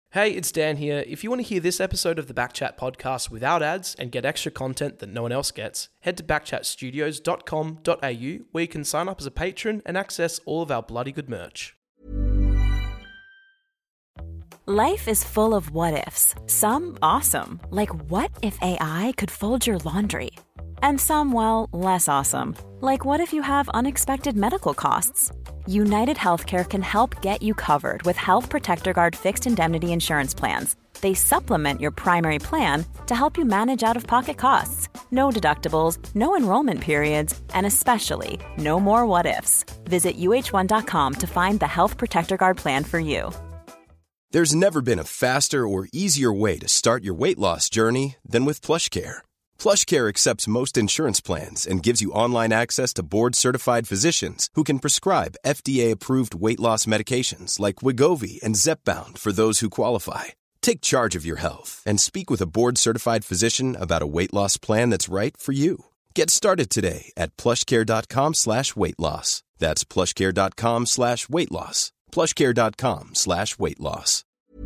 Hey, it's Dan here. If you want to hear this episode of the Backchat podcast without ads and get extra content that no one else gets, head to backchatstudios.com.au where you can sign up as a patron and access all of our bloody good merch. Life is full of what-ifs. Some awesome, like what if AI could fold your laundry? And some, well, less awesome, like what if you have unexpected medical costs? United Healthcare can help get you covered with Health Protector Guard fixed indemnity insurance plans. They supplement your primary plan to help you manage out-of-pocket costs. No deductibles, no enrollment periods, and especially no more what-ifs. Visit uh1.com to find the Health Protector Guard plan for you. There's never been a faster or easier way to start your weight loss journey than with PlushCare. PlushCare accepts most insurance plans and gives you online access to board-certified physicians who can prescribe FDA-approved weight loss medications like Wegovy and Zepbound for those who qualify. Take charge of your health and speak with a board-certified physician about a weight loss plan that's right for you. Get started today at plushcare.com/weight loss. That's plushcare.com/weight loss. plushcare.com/weight loss.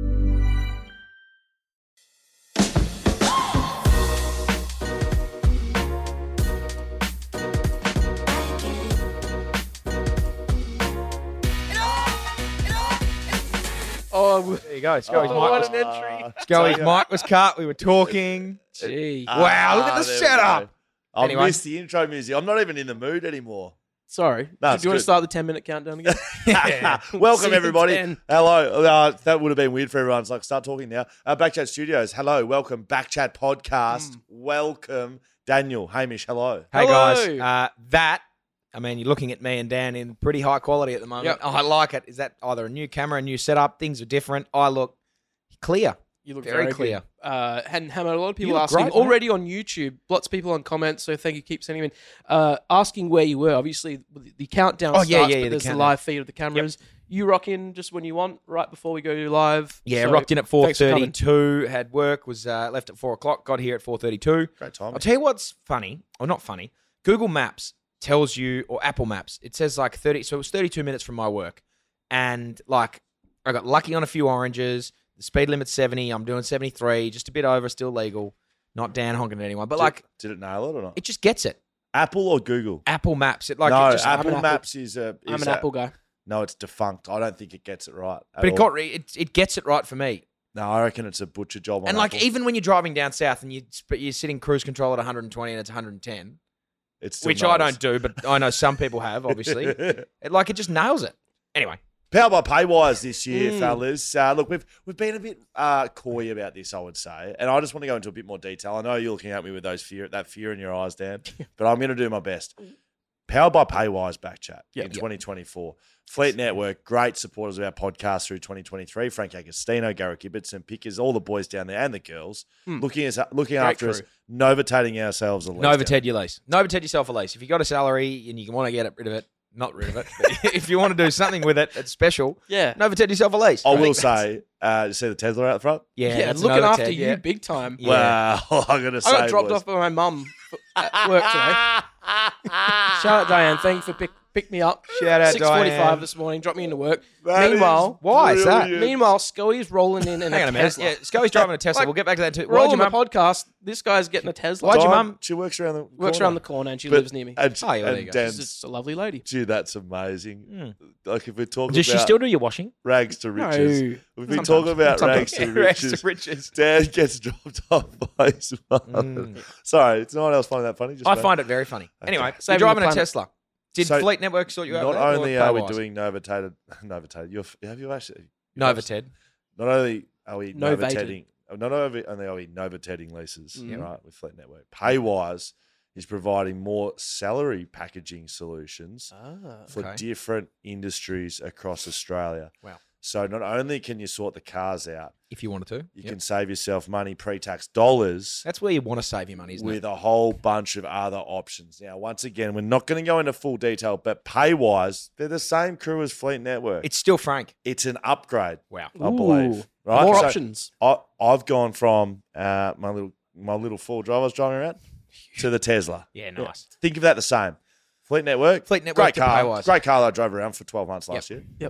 Oh, there you go. Scully's mic was, an entry. Scully's mic was cut. We were talking. Gee. Wow, look at the there we setup. go. I Anyway. missed the intro music. I'm not even in the mood anymore. Sorry. No, Do it's you want good. to start the 10-minute countdown again? Welcome, See you everybody. in 10. Hello. That would have been weird for everyone. It's like, start talking now. Backchat Studios. Hello. Welcome. Backchat Podcast. Welcome. Daniel. Hamish. Hello. Hey, Hello. guys. You're looking at me and Dan in pretty high quality at the moment. Yep. Oh, I like it. Is that either a new camera, a new setup? Things are different. I look clear. You look Very very clear. Good. And Hammer, a lot of people look asking great, mate. already on YouTube. Lots of people on comments, so thank you. Keep sending them in. Asking where you were. Obviously, the countdown starts, but the there's the countdown. live feed of the cameras. You rock in just when you want, right before we go live. Yeah, So, rocked in at thanks for coming. 4:32. Had work. Was left at 4 o'clock. Got here at 4:32. Great time. I'll tell you what's funny, or not funny. Google Maps tells you, or Apple Maps, it says like 30. So it was 32 minutes from my work, and like I got lucky on a few oranges. The speed limit's 70. I'm doing 73, just a bit over, still legal. Not Dan honking at anyone, but Did it nail it or not? it just gets it. Apple or Google? Apple Maps, it No, it just, Apple I'm an Maps is a. I'm an Apple guy. No, it's defunct. I don't think it gets it right. but it got it gets it right for me. No, I reckon it's a butcher job on And like Apple. even when you're driving down south and you're sitting cruise control at 120 and it's 110, It's still which I nice. don't do, but I know some people have. Obviously, it just nails it. Anyway. Powered by Paywise this year, fellas. Look, we've been a bit coy about this, I would say, and I just want to go into a bit more detail. I know you're looking at me with that fear in your eyes, Dan, but I'm going to do my best. Powered by Paywise Backchat in 2024. Fleet Network, great supporters of our podcast through 2023. Frank Agostino, Garrick Ibbotson, Pickers, all the boys down there and the girls looking after us, novating ourselves a lease. Novated your lease. Novated yourself a lease. If you got a salary and you want to get rid of it, not rid of it, but if you want to do something with it, it's special. Yeah. Novated yourself a lease. I will say, you see the Tesla out the front? Yeah, Yeah, that's looking Novated, after you yeah. big time. Yeah. Wow, I'm going to say, I got dropped boys. off by my mum at work today. Shout out Diane. Thank you for pick me up. Shout out 6:45 Diane. this morning. Dropped me into work. That Meanwhile, is Why is that? brilliant. Meanwhile, Scully's rolling in Hang on a minute. Tesla. Yeah, Scully's driving a Tesla. Like, We'll get back to that too. We're all Why'd on your the mum? podcast. This guy's getting a Tesla. Why'd your Dime, mum- She works around the corner. Works around the corner and she But- lives near me. And, Oh, yeah, there and you go. Dan's- She's just a lovely lady. Gee, that's amazing. Like if we're talking Does about she still do your washing? rags to riches, No. we've been Sometimes. talking about Sometimes. rags to Rags riches. to riches. Dan gets dropped off by his mum. Sorry, it's no one else finding that funny. Just I me. find it very funny. Anyway, you're Saving driving the a planet. Tesla. Did So, Fleet Network sort you out? Not with that, or only are we Paywise? doing novated. Have you actually? Novated. Not only are we Novated. novateding, not only are we novateding leases, Mm-hmm. right, with Fleet Network. Paywise is providing more salary packaging solutions for okay. different industries across Australia. Wow. So not only can you sort the cars out, If you wanted to. you Yep. can save yourself money, pre-tax dollars, That's where you want to save your money, isn't with it? a whole bunch of other options. Now, once again, we're not going to go into full detail, but Paywise, they're the same crew as Fleet Network. It's still Frank. It's an upgrade, Wow. I believe. Right? More So options. I've gone from my little four-wheel I was driving around to the Tesla. Yeah, nice. Think of that the same. Fleet Network. Fleet Network Great to car. Paywise. Great car that I drove around for 12 months last year. Yep.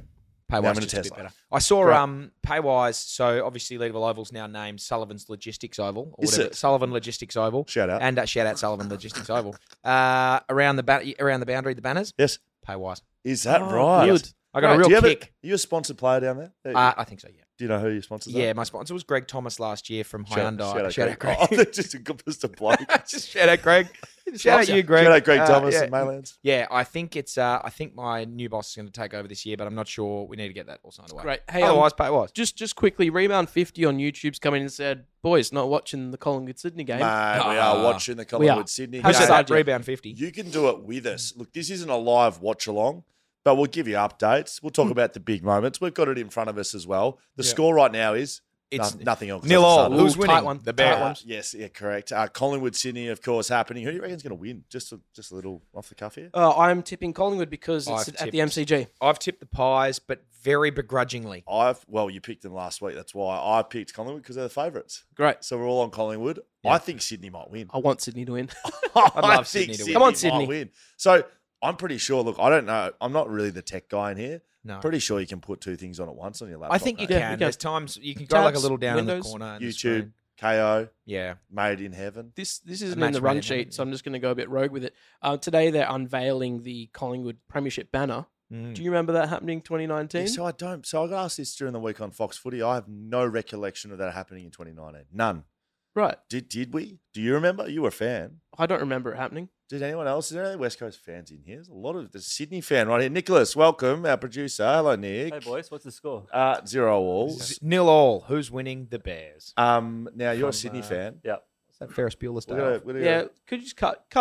Paywise I'm gonna just a test bit that. better. I saw Right. Paywise. So obviously, Leadville Oval's now named Sullivan's Logistics Oval, or Is whatever. it? Sullivan Logistics Oval. Shout out. And shout out Sullivan Logistics Oval. Around the boundary, the banners. Yes. Paywise. Is that Oh, right? good. I got Right, a real do you have kick. Are you a sponsored player down there? I think so. Yeah. Do you know who your sponsors are? Yeah, my sponsor was Greg Thomas last year from Hyundai. Shout out Greg. Greg. Oh, they're just a bloke. Just shout out Greg. Shout out you, Greg. Shout out Greg Thomas yeah. and Maylands. Yeah, I think it's. I think my new boss is going to take over this year, but I'm not sure. We need to get that all signed away. Great. Hey, Otherwise, Paywise. just quickly, Rebound 50 on YouTube's come in and said, boys, not watching the Collingwood Sydney game. Mate, we are watching the are. Collingwood Sydney How's game. that Hashtag Jay? rebound 50. You can do it with us. Look, this isn't a live watch along, but we'll give you updates. We'll talk about the big moments. We've got it in front of us as well. The score right now is It's nothing else. 0-0. Ooh, Who's tight winning? one. The Tight Bears. one. Yes, yeah, correct. Collingwood Sydney, of course, happening. Who do you reckon's going to win? Just a little off the cuff here. I'm tipping Collingwood because it's I've at the tipped- MCG. I've tipped the Pies, but very begrudgingly. You picked them last week. That's why I picked Collingwood because they're the favourites. Great. So we're all on Collingwood. I think Sydney might win. I want Sydney to win. I'd love Sydney to win. Come on, might Sydney. win. So I'm pretty sure. Look, I don't know. I'm not really the tech guy in here. No. Pretty sure you can put two things on at once on your laptop. I think you mate. Yeah, can. you can. There's times you can go like a Tabs, little down in Windows, the corner. and the YouTube, screen. KO, Yeah. Made in Heaven. This isn't match in the made run in heaven, sheet, so I'm just going to go a bit rogue with it. Today they're unveiling the Collingwood Premiership banner. Mm. Do you remember that happening 2019? Yeah, so I don't. So I got asked this during the week on Fox Footy. I have no recollection of that happening in 2019. None. Right. Did we? Do you remember? You were a fan. I don't remember it happening. Did anyone else? Is there any West Coast fans in here? There's a lot of the Sydney fan right here. Nicholas, welcome, our producer. Hello, Nick. Hey boys, what's the score? 0-all. 0-0. Who's winning? The Bears. Now you're a Sydney fan. Yeah. Is that Ferris Bueller's Day We're Off? gonna- Yeah. Could you just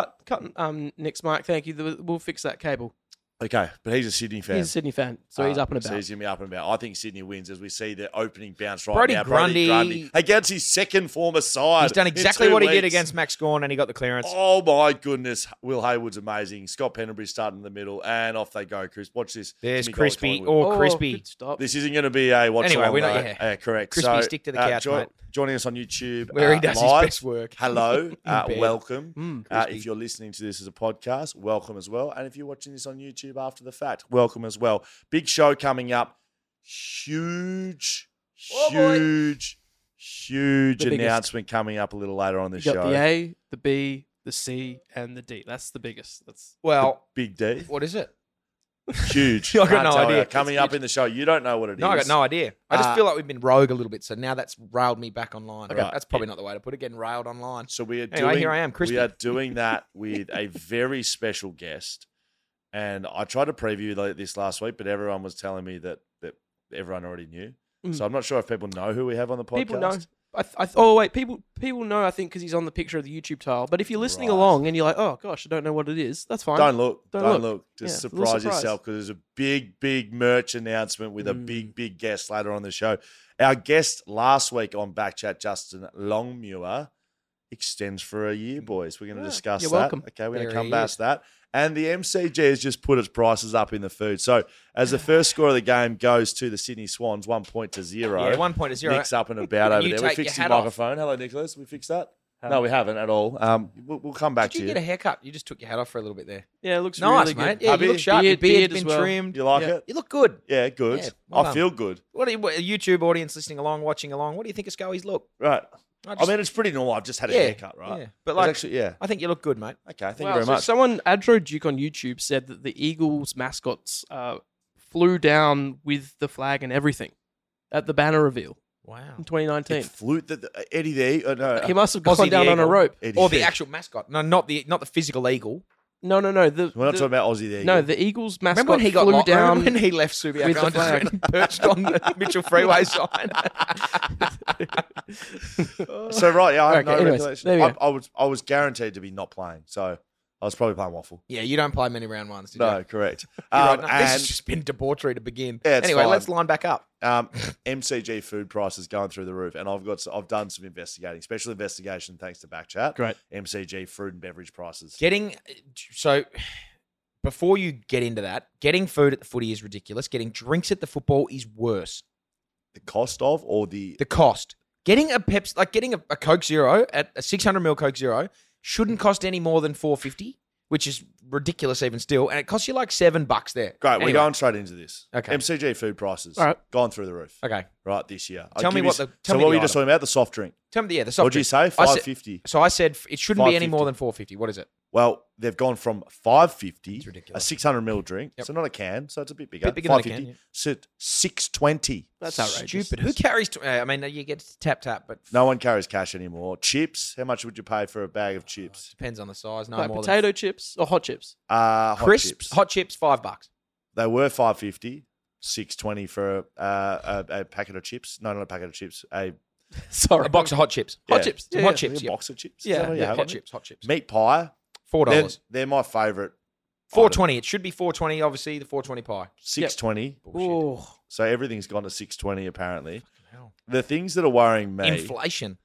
cut Nick's mic? Thank you. We'll fix that cable. Okay, but he's a Sydney fan. He's a Sydney fan, so he's up and So about. he's going to be up and about. I think Sydney wins as we see the opening bounce right Brodie now. Grundy. Against his second former side. He's done in exactly 2 what he did weeks. against Max Gawn, and he got the clearance. Oh my goodness. Will Haywood's amazing. Scott Pendlebury starting in the middle, and off they go, Chris. Watch this. There's Jimmy Gold Crispy. Collingwood. Oh, Crispy. Good stop. This isn't going to be a watch Anyway, along, we know- though. yeah. Correct. Crispy, stick to the couch, mate. Joining us on YouTube. Where he does his live. best work. Hello. bed. Welcome. Crispy. If you're listening to this as a podcast, welcome as well. And if you're watching this on YouTube after the fact, welcome as well. Big show coming up. Huge The biggest. announcement coming up a little later on the You got show. the A, the B, the C, and the D. That's the biggest. That's Well, Big D. what is it? Huge. I got Can't no tell you. idea. Coming It's up in the show. You don't know what it is. No, I got no idea. I just Uh, feel like we've been rogue a little bit, so now that's railed me back online. Okay. That's probably not the way to put it, getting railed online. So we are Anyway, doing. here I am, Crispy. We are doing that with a very special guest, and I tried to preview this last week, but everyone was telling me that everyone already knew. So I'm not sure if people know who we have on the podcast. people know. Oh wait, people know. I think because he's on the picture of the YouTube tile. But if you're listening Right. along and you're like, oh gosh, I don't know what it is, that's fine. Don't look. Don't Don't look. look. Just Yeah, a little surprise surprise. yourself because there's a big merch announcement with a big guest later on the show. Our guest last week on Backchat, Justin Longmuir, extends for a year, boys. We're going to discuss you're that. welcome. Okay, we're going There to come he back is. to that. And the MCG has just put its prices up in the food. So as the first score of the game goes to the Sydney Swans, 1-0. Yeah, 1-0. Nick's up and about over You there. We take your fixed his hat off. microphone. Hello, Nicholas. We fixed that? No, we haven't at all. We'll come back Did you to get you. a haircut? You just took your hat off for a little bit there. Yeah, it looks Nice, really mate. good. Yeah, Hubby? you look sharp. Your Beard beard's as been well. trimmed. You like Yeah. it? You look good. Yeah, good. Yeah, well I done. feel good. What a YouTube audience listening along, watching along. What do you think of Scully's look? Right. I I mean, it's pretty normal. I've just had a haircut, right? Yeah. But It's like, actually, yeah. I think you look good, mate. Okay, thank you Wow, very so much. someone, Adro Duke on YouTube, said that the Eagles mascots flew down with the flag and everything at the banner reveal Wow. in 2019. It flew Eddie the no, He must have Aussie gone the down on a Eagle. rope. Eddie Or the the- actual mascot. No, not the physical eagle. No. We're not The, talking about Aussie the Eagle. no, the Eagles mascot Remember when he got flew locked? Remember down. when he left with the Subiaco and just flag. went and perched on the Mitchell Freeway sign? So right, yeah, I have Okay, no anyways, recollection. there we go. I was guaranteed to be not playing, so I was probably playing waffle. Yeah, you don't play many round ones, do you? No, correct. You're right. No, this and has just been debauchery to begin. Yeah, it's anyway, fine. let's line back up. MCG food prices going through the roof, and I've done some investigating, special investigation thanks to Backchat. Great. MCG food and beverage prices. So before you get into that, getting food at the footy is ridiculous. Getting drinks at the football is worse. The cost of or the The cost. Getting a Coke Zero at a 600ml Coke Zero shouldn't cost any more than $4.50, which is ridiculous even still, and it costs you like $7 there. Great, Anyway. we're going straight into this. Okay. MCG food prices All right. gone through the roof. Okay. Right, this year. Tell me what the- tell So me what the were you just item. talking about? The soft drink. Tell me, the soft What'd you drink. say? I said- $5.50. So I said it shouldn't be any more $5.50. than $4.50. What is it? Well, they've gone from $5.50, It's ridiculous. a 600ml drink, Yep. so not a can, so it's a bit bigger. Bit bigger than a $5.50, can, yeah. so $6.20. That's outrageous. Stupid. Who carries? I mean, you get tap, but No one carries cash anymore. Chips. How much would you pay for a bag of chips? depends on the size. No Like more potato chips or hot chips. Hot crisps. chips. Hot chips, $5. They were $5.50, $6.20 for a packet of chips. No, not a packet of chips. A Sorry. A box of hot chips. Yeah. Hot chips. Some Yeah, hot yeah. chips. a Yep. box of chips. Is Yeah, that what you yeah, have? Hot chips. Hot chips. Meat pie. $4. They're my favourite. $4.20. It should be $4.20. Obviously, the $4.20 pie. $6.20. Ooh. So everything's gone to $6.20 apparently. Hell. The things that are worrying me. Inflation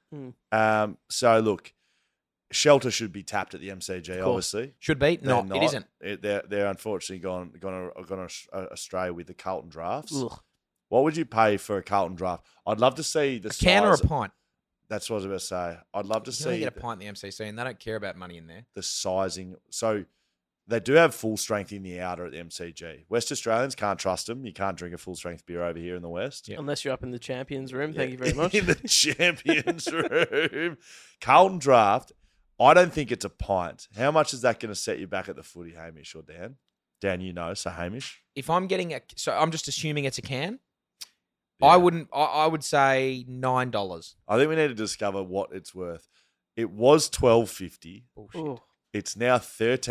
So look, shelter should be tapped at the MCG. course. Obviously, should be. They're No, not. it isn't. They're unfortunately gone astray with the Carlton drafts. Ugh. What would you pay for a Carlton draft? I'd love to see the A can or a size- pint? That's what I was about to say. I'd love to You can only see get a pint in the MCC, and they don't care about money in there. the sizing. So they do have full strength in the outer at the MCG. West Australians can't trust them. You can't drink a full strength beer over here in the West. Yeah. Unless you're up in the champions room. Thank you very much. In the champions room. Carlton draft, I don't think it's a pint. How much is that going to set you back at the footy, Hamish or Dan? Dan, you know, so Hamish. If I'm getting so I'm just assuming it's a can. Yeah. I wouldn't. I would say $9. I think we need to discover what it's worth. It was $12.50. Bullshit. Ooh. It's now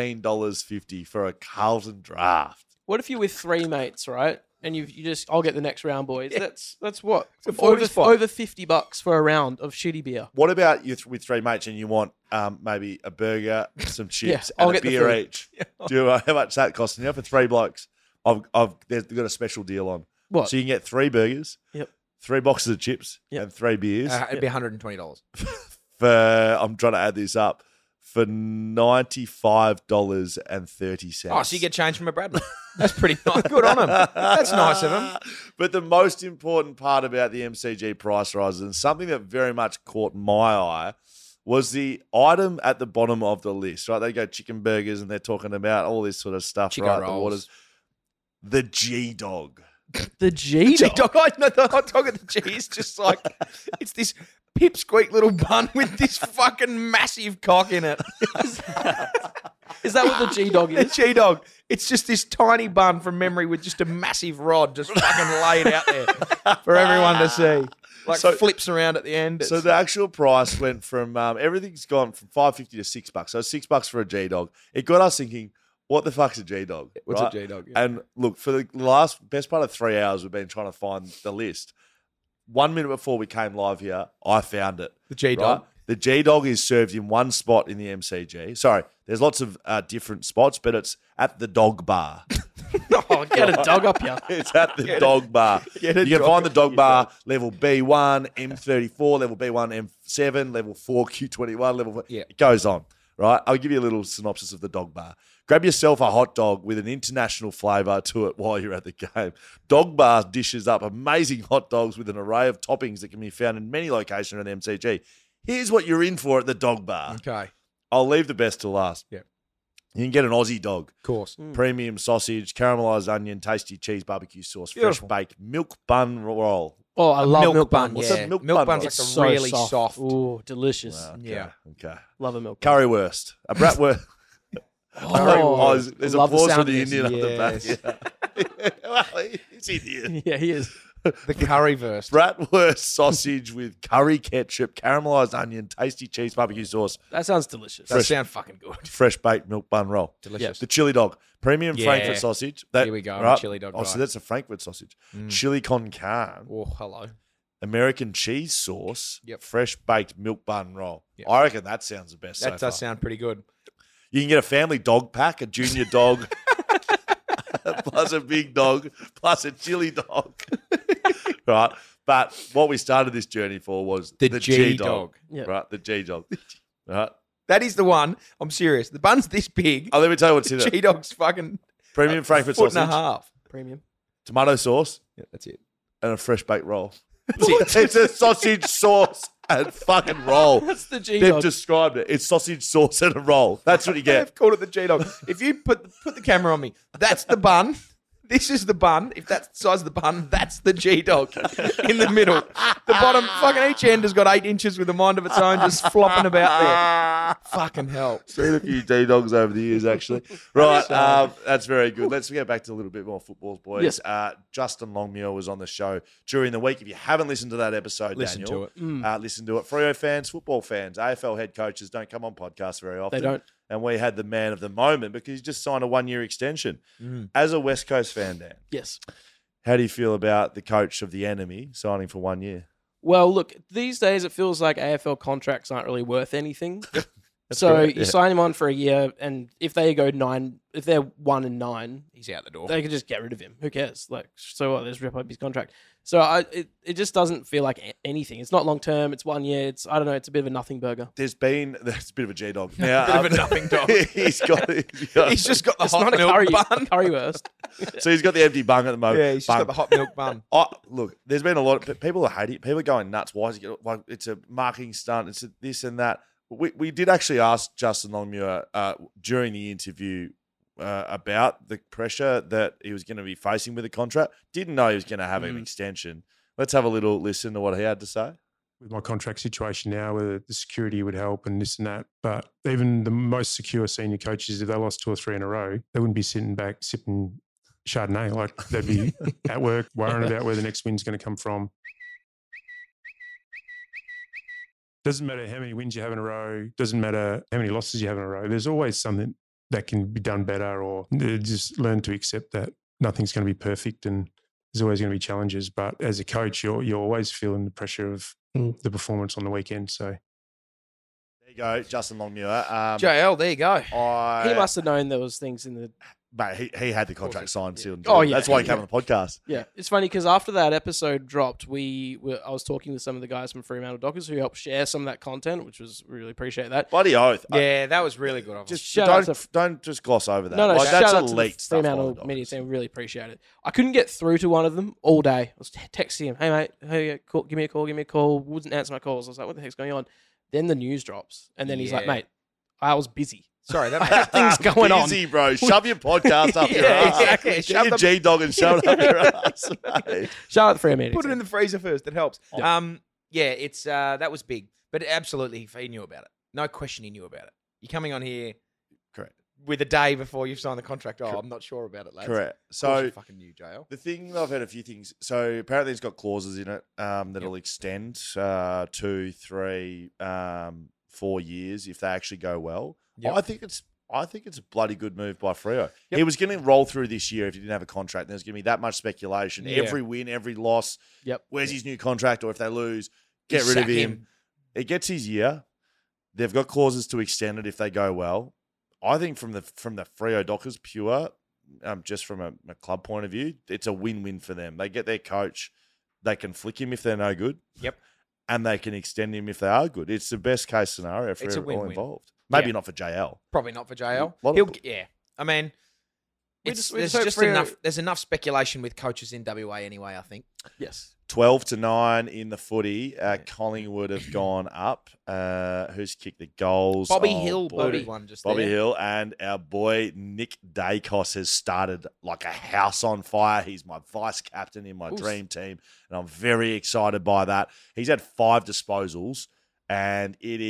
$13.50 for a Carlton draft. What if you're with three mates, right? And you just, I'll get the next round, boys. Yeah. That's what? It's a 40 spot. Over $50 for a round of shitty beer. What about you with three mates and you want maybe a burger, some chips, I'll and a get the beer food. each? Do you know how much that costing you for three blokes? They've got a special deal on. What? So you can get three burgers, Yep. 3 boxes of chips, Yep. and 3 beers. It'd be $120. For I'm trying to add this up for $95.30. Oh, so you get change from a Bradley. That's pretty nice. Good on him. That's nice of him. But the most important part about the MCG price rises, and something that very much caught my eye, was the item at the bottom of the list. Right, they go chicken burgers, and they're talking about all this sort of stuff. Chicken right, rolls. the waters. The G Dog. The G G dog. I know the hot dog at the G is just like it's this pipsqueak little bun with this fucking massive cock in it. Is that what the G Dog The is? G dog. It's just this tiny bun from memory with just a massive rod just fucking laid out there for everyone to see. Like So- flips around at the end. So the actual price went from everything's gone from $5.50 to $6. So $6 for a G Dog. It got us thinking, what the fuck's a G Dog? What's right? a G Dog? Yeah. And look, for the best part of 3 hours, we've been trying to find the list. 1 minute before we came live here, I found it. The G dog. Right? The G Dog is served in one spot in the MCG. Sorry, there's lots of different spots, but it's at the dog bar. Oh, get a dog up here. It's at the dog bar. You get a can dog find the up dog your bar level B1, M34, level B1, M7, level 4, Q21, level 4. Yeah. It goes on, right? I'll give you a little synopsis of the dog bar. Grab yourself a hot dog with an international flavour to it while you're at the game. Dog Bar dishes up amazing hot dogs with an array of toppings that can be found in many locations around the MCG. Here's what you're in for at the Dog Bar. Okay. I'll leave the best to last. Yeah. You can get an Aussie dog. Of course. Premium sausage, caramelised onion, tasty cheese, barbecue sauce, Beautiful. fresh baked milk bun roll. Oh, I love milk bun. What's yeah. a milk milk bun? bun's like It's a So really soft. Ooh, delicious. Wow, okay, Yeah. Okay. Love a milk bun. Currywurst. A bratwurst. Oh, There's love the applause for sound the of this. Indian on the Yes. back. Yeah. Well, he's Indian. Yeah, he is. The currywurst. Bratwurst sausage with curry ketchup, caramelised onion, tasty cheese, barbecue sauce, That sounds delicious. That sounds fucking good. fresh baked milk bun roll. Delicious. The chili dog. Premium Yeah. Frankfurt sausage. Here we go, I'm a chili dog Oh, so guy. that's a Frankfurt sausage. Chili con carne. Oh, hello. American cheese sauce. Yep. Fresh baked milk bun roll. Yep. I reckon that sounds the best That so does far. sound pretty good. You can get a family dog pack, a junior dog, plus a big dog, plus a chili dog. Right? But what we started this journey for was The the G G-Dog. dog. Yeah. Right? The G-Dog. Right? That is the one. I'm serious. The bun's this big. Oh, let me tell you what's in it. G-Dog's fucking Premium Frankfurt foot and a sausage, half. Premium. tomato sauce, Yeah, that's it. and a fresh baked roll. That's it. It's a sausage sauce. and fucking roll. That's the G They've dog. described it. It's sausage sauce and a roll. That's what you get. They've called it the G-Dog. If you put the camera on me, that's the bun. This is the bun. If that's the size of the bun, that's the G-Dog in the middle. The bottom, fucking each end has got 8 inches with a mind of its own just flopping about there. Fucking hell. Seen a few D-Dogs over the years, actually. Right, that's very good. Let's get back to a little bit more football, boys. Yes. Justin Longmuir was on the show during the week. If you haven't listened to that episode, Listen Daniel, to it. listen to it. Freo fans, football fans, AFL head coaches don't come on podcasts very often. They don't. And we had the man of the moment because he just signed a 1-year extension. Mm. As a West Coast fan, Dan, Yes. how do you feel about the coach of the enemy signing for 1 year? Well, look, these days it feels like AFL contracts aren't really worth anything. So correct, you yeah. sign him on for a year, and if they go 9, if they're 1-9, He's out the door. they could just get rid of him. Who cares? Like, so what? Let's rip up his contract. So it just doesn't feel like anything. It's not long term. It's 1 year. It's, I don't know. It's a bit of a nothing burger. There's a bit of a G-Dog. Now, Bit of a nothing dog. he's got He's just got the It's hot not a milk curry bun. currywurst. So he's got the empty bung at the moment. Yeah, he's just got the hot milk bun. Look, there's been a lot of people are hating. People are going nuts. Why is he like? It's a marketing stunt. It's this and that. We did actually ask Justin Longmuir during the interview about the pressure that he was going to be facing with the contract. Didn't know he was going to have an extension. Let's have a little listen to what he had to say. With my contract situation now, whether the security would help and this and that. But even the most secure senior coaches, if they lost 2 or 3 in a row, they wouldn't be sitting back sipping Chardonnay. Like they'd be at work worrying about where the next win's going to come from. Doesn't matter how many wins you have in a row. Doesn't matter how many losses you have in a row. There's always something that can be done better, or just learn to accept that nothing's going to be perfect and there's always going to be challenges. But as a coach, you're always feeling the pressure of the performance on the weekend. So There you go, Justin Longmuir. JL, there you go. He must have known there was things in the. Mate, he had the contract signed, sealed. And Oh, delivered. yeah. That's why he came on the podcast. Yeah, it's funny because after that episode dropped, I was talking with some of the guys from Fremantle Dockers who helped share some of that content, which was really appreciate that. Bloody oath. Yeah, that was really good of him. Just Shout out don't just gloss over that. No, Like, shout that's out to elite the stuff. by the Fremantle media Dockers. team. Really appreciate it. I couldn't get through to one of them all day. I was texting him, "Hey mate, hey, give me a call." Wouldn't answer my calls. I was like, "What the heck's going on?" Then the news drops, and then he's like, Yeah. "Mate, I was busy. Sorry, that I had things going on." Busy, bro. Shove your podcast up your Yeah, ass. exactly. Get Shove your the- G-Dog and shove it up your ass, mate. Shout out the Fremantle. Put it team. in the freezer first. It helps. Yeah. Yeah, it's that was big, but absolutely, he knew about it. No question, he knew about it. You're coming on here Correct. with a day before you've signed the contract. Oh, I'm not sure about it, lads. Correct. Of course So you fucking knew, JL. the thing, I've heard a few things. So apparently it's got clauses in it that'll extend 2, 3, 4 years if they actually go well. Yep. I think it's a bloody good move by Freo. Yep. He was going to roll through this year if he didn't have a contract. There's going to be that much speculation. Yeah. Every win, every loss. Yep. Where's his new contract? Or if they lose, get rid Sack of him. It gets his year. They've got clauses to extend it if they go well. I think from the Freo Dockers, pure, just from a club point of view, it's a win-win for them. They get their coach. They can flick him if they're no good. Yep. And they can extend him if they are good. It's the best case scenario for It's a all win-win. involved. Maybe Yeah. not for JL. Probably not for JL. Lot of- He'll, yeah. I mean, We it's, just- we there's just hope just Freo- enough. There's enough speculation with coaches in WA anyway. I think. Yes. 12-9 in the footy. Collingwood have gone up. Who's kicked the goals? Bobby Oh, Hill, boy. Bobby one just Bobby there. Hill and our boy Nick Dacos has started like a house on fire. He's my vice captain in my dream team, and I'm very excited by that. He's had 5 disposals, and it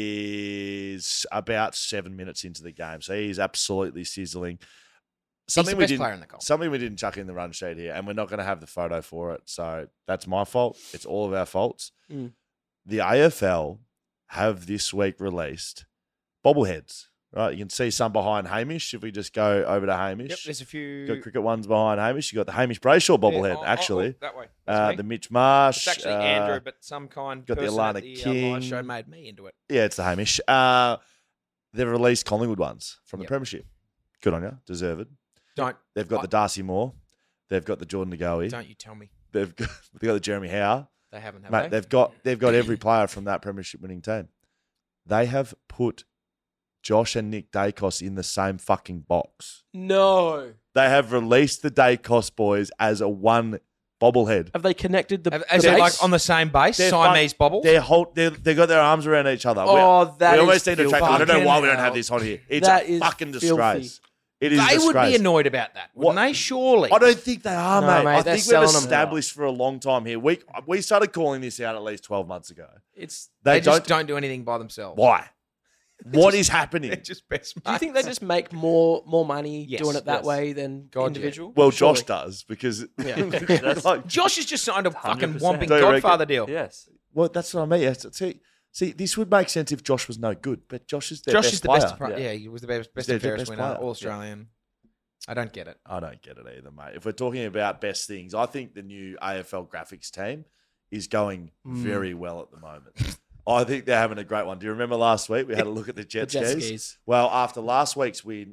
is about 7 minutes into the game, so he's absolutely sizzling. He's the best player in the comp. Something we didn't chuck in the run sheet here, and we're not going to have the photo for it, so that's my fault. It's all of our faults. Mm. The AFL have this week released bobbleheads, right? You can see some behind Hamish. If we just go over to Hamish, Yep. There's a few. got cricket ones behind Hamish. You got the Hamish Brayshaw bobblehead, Yeah, actually. that way. That's me. The Mitch Marsh. It's actually Andrew, but some kind got the person Alana at the King. live show made me into it. Yeah, it's the Hamish. They've released Collingwood ones from the Yep. Premiership. Good on you, deserve it. Don't They've got the Darcy Moore. They've got the Jordan Ngoe. don't you tell me They've got the Jeremy Howe. they haven't, have Mate, they? they've got every player from that Premiership winning team. They have put Josh and Nick Dacos in the same fucking box. No. They have released the Dacos boys as a one bobblehead. Have they connected the Is the it like base? on the same base? They're Siamese bobble? They got their arms around each other. Oh, that we is almost need to track. I don't know filthy. why we don't have this on here. It's That a is fucking filthy. disgrace. It is a They would disgrace. be annoyed about that, wouldn't What? they? Surely. I don't think they are, No, mate. mate, I they're think we've selling 'em. established for a long time here. We started calling this out at least 12 months ago. It's. They just don't do anything by themselves. Why? What is happening? They're just best Do you mates. think they just make more money Yes, doing it that yes. way than God, yeah. individual? Well, Surely. Josh does because Yeah. like, Josh has just signed a fucking 100%. whomping Do you reckon? Godfather deal. Yes. well, that's what I mean. Yes, See, this would make sense if Josh was no good, but Josh is their Josh best is the player. best. Yeah. Yeah, he was the best He's their and fairest best winner, player. All Australian. I don't get it. I don't get it either, mate. If we're talking about best things, I think the new AFL graphics team is going very well at the moment. I think they're having a great one. Do you remember last week we had a look at the jet, jet skis? skis. Well, after last night's win,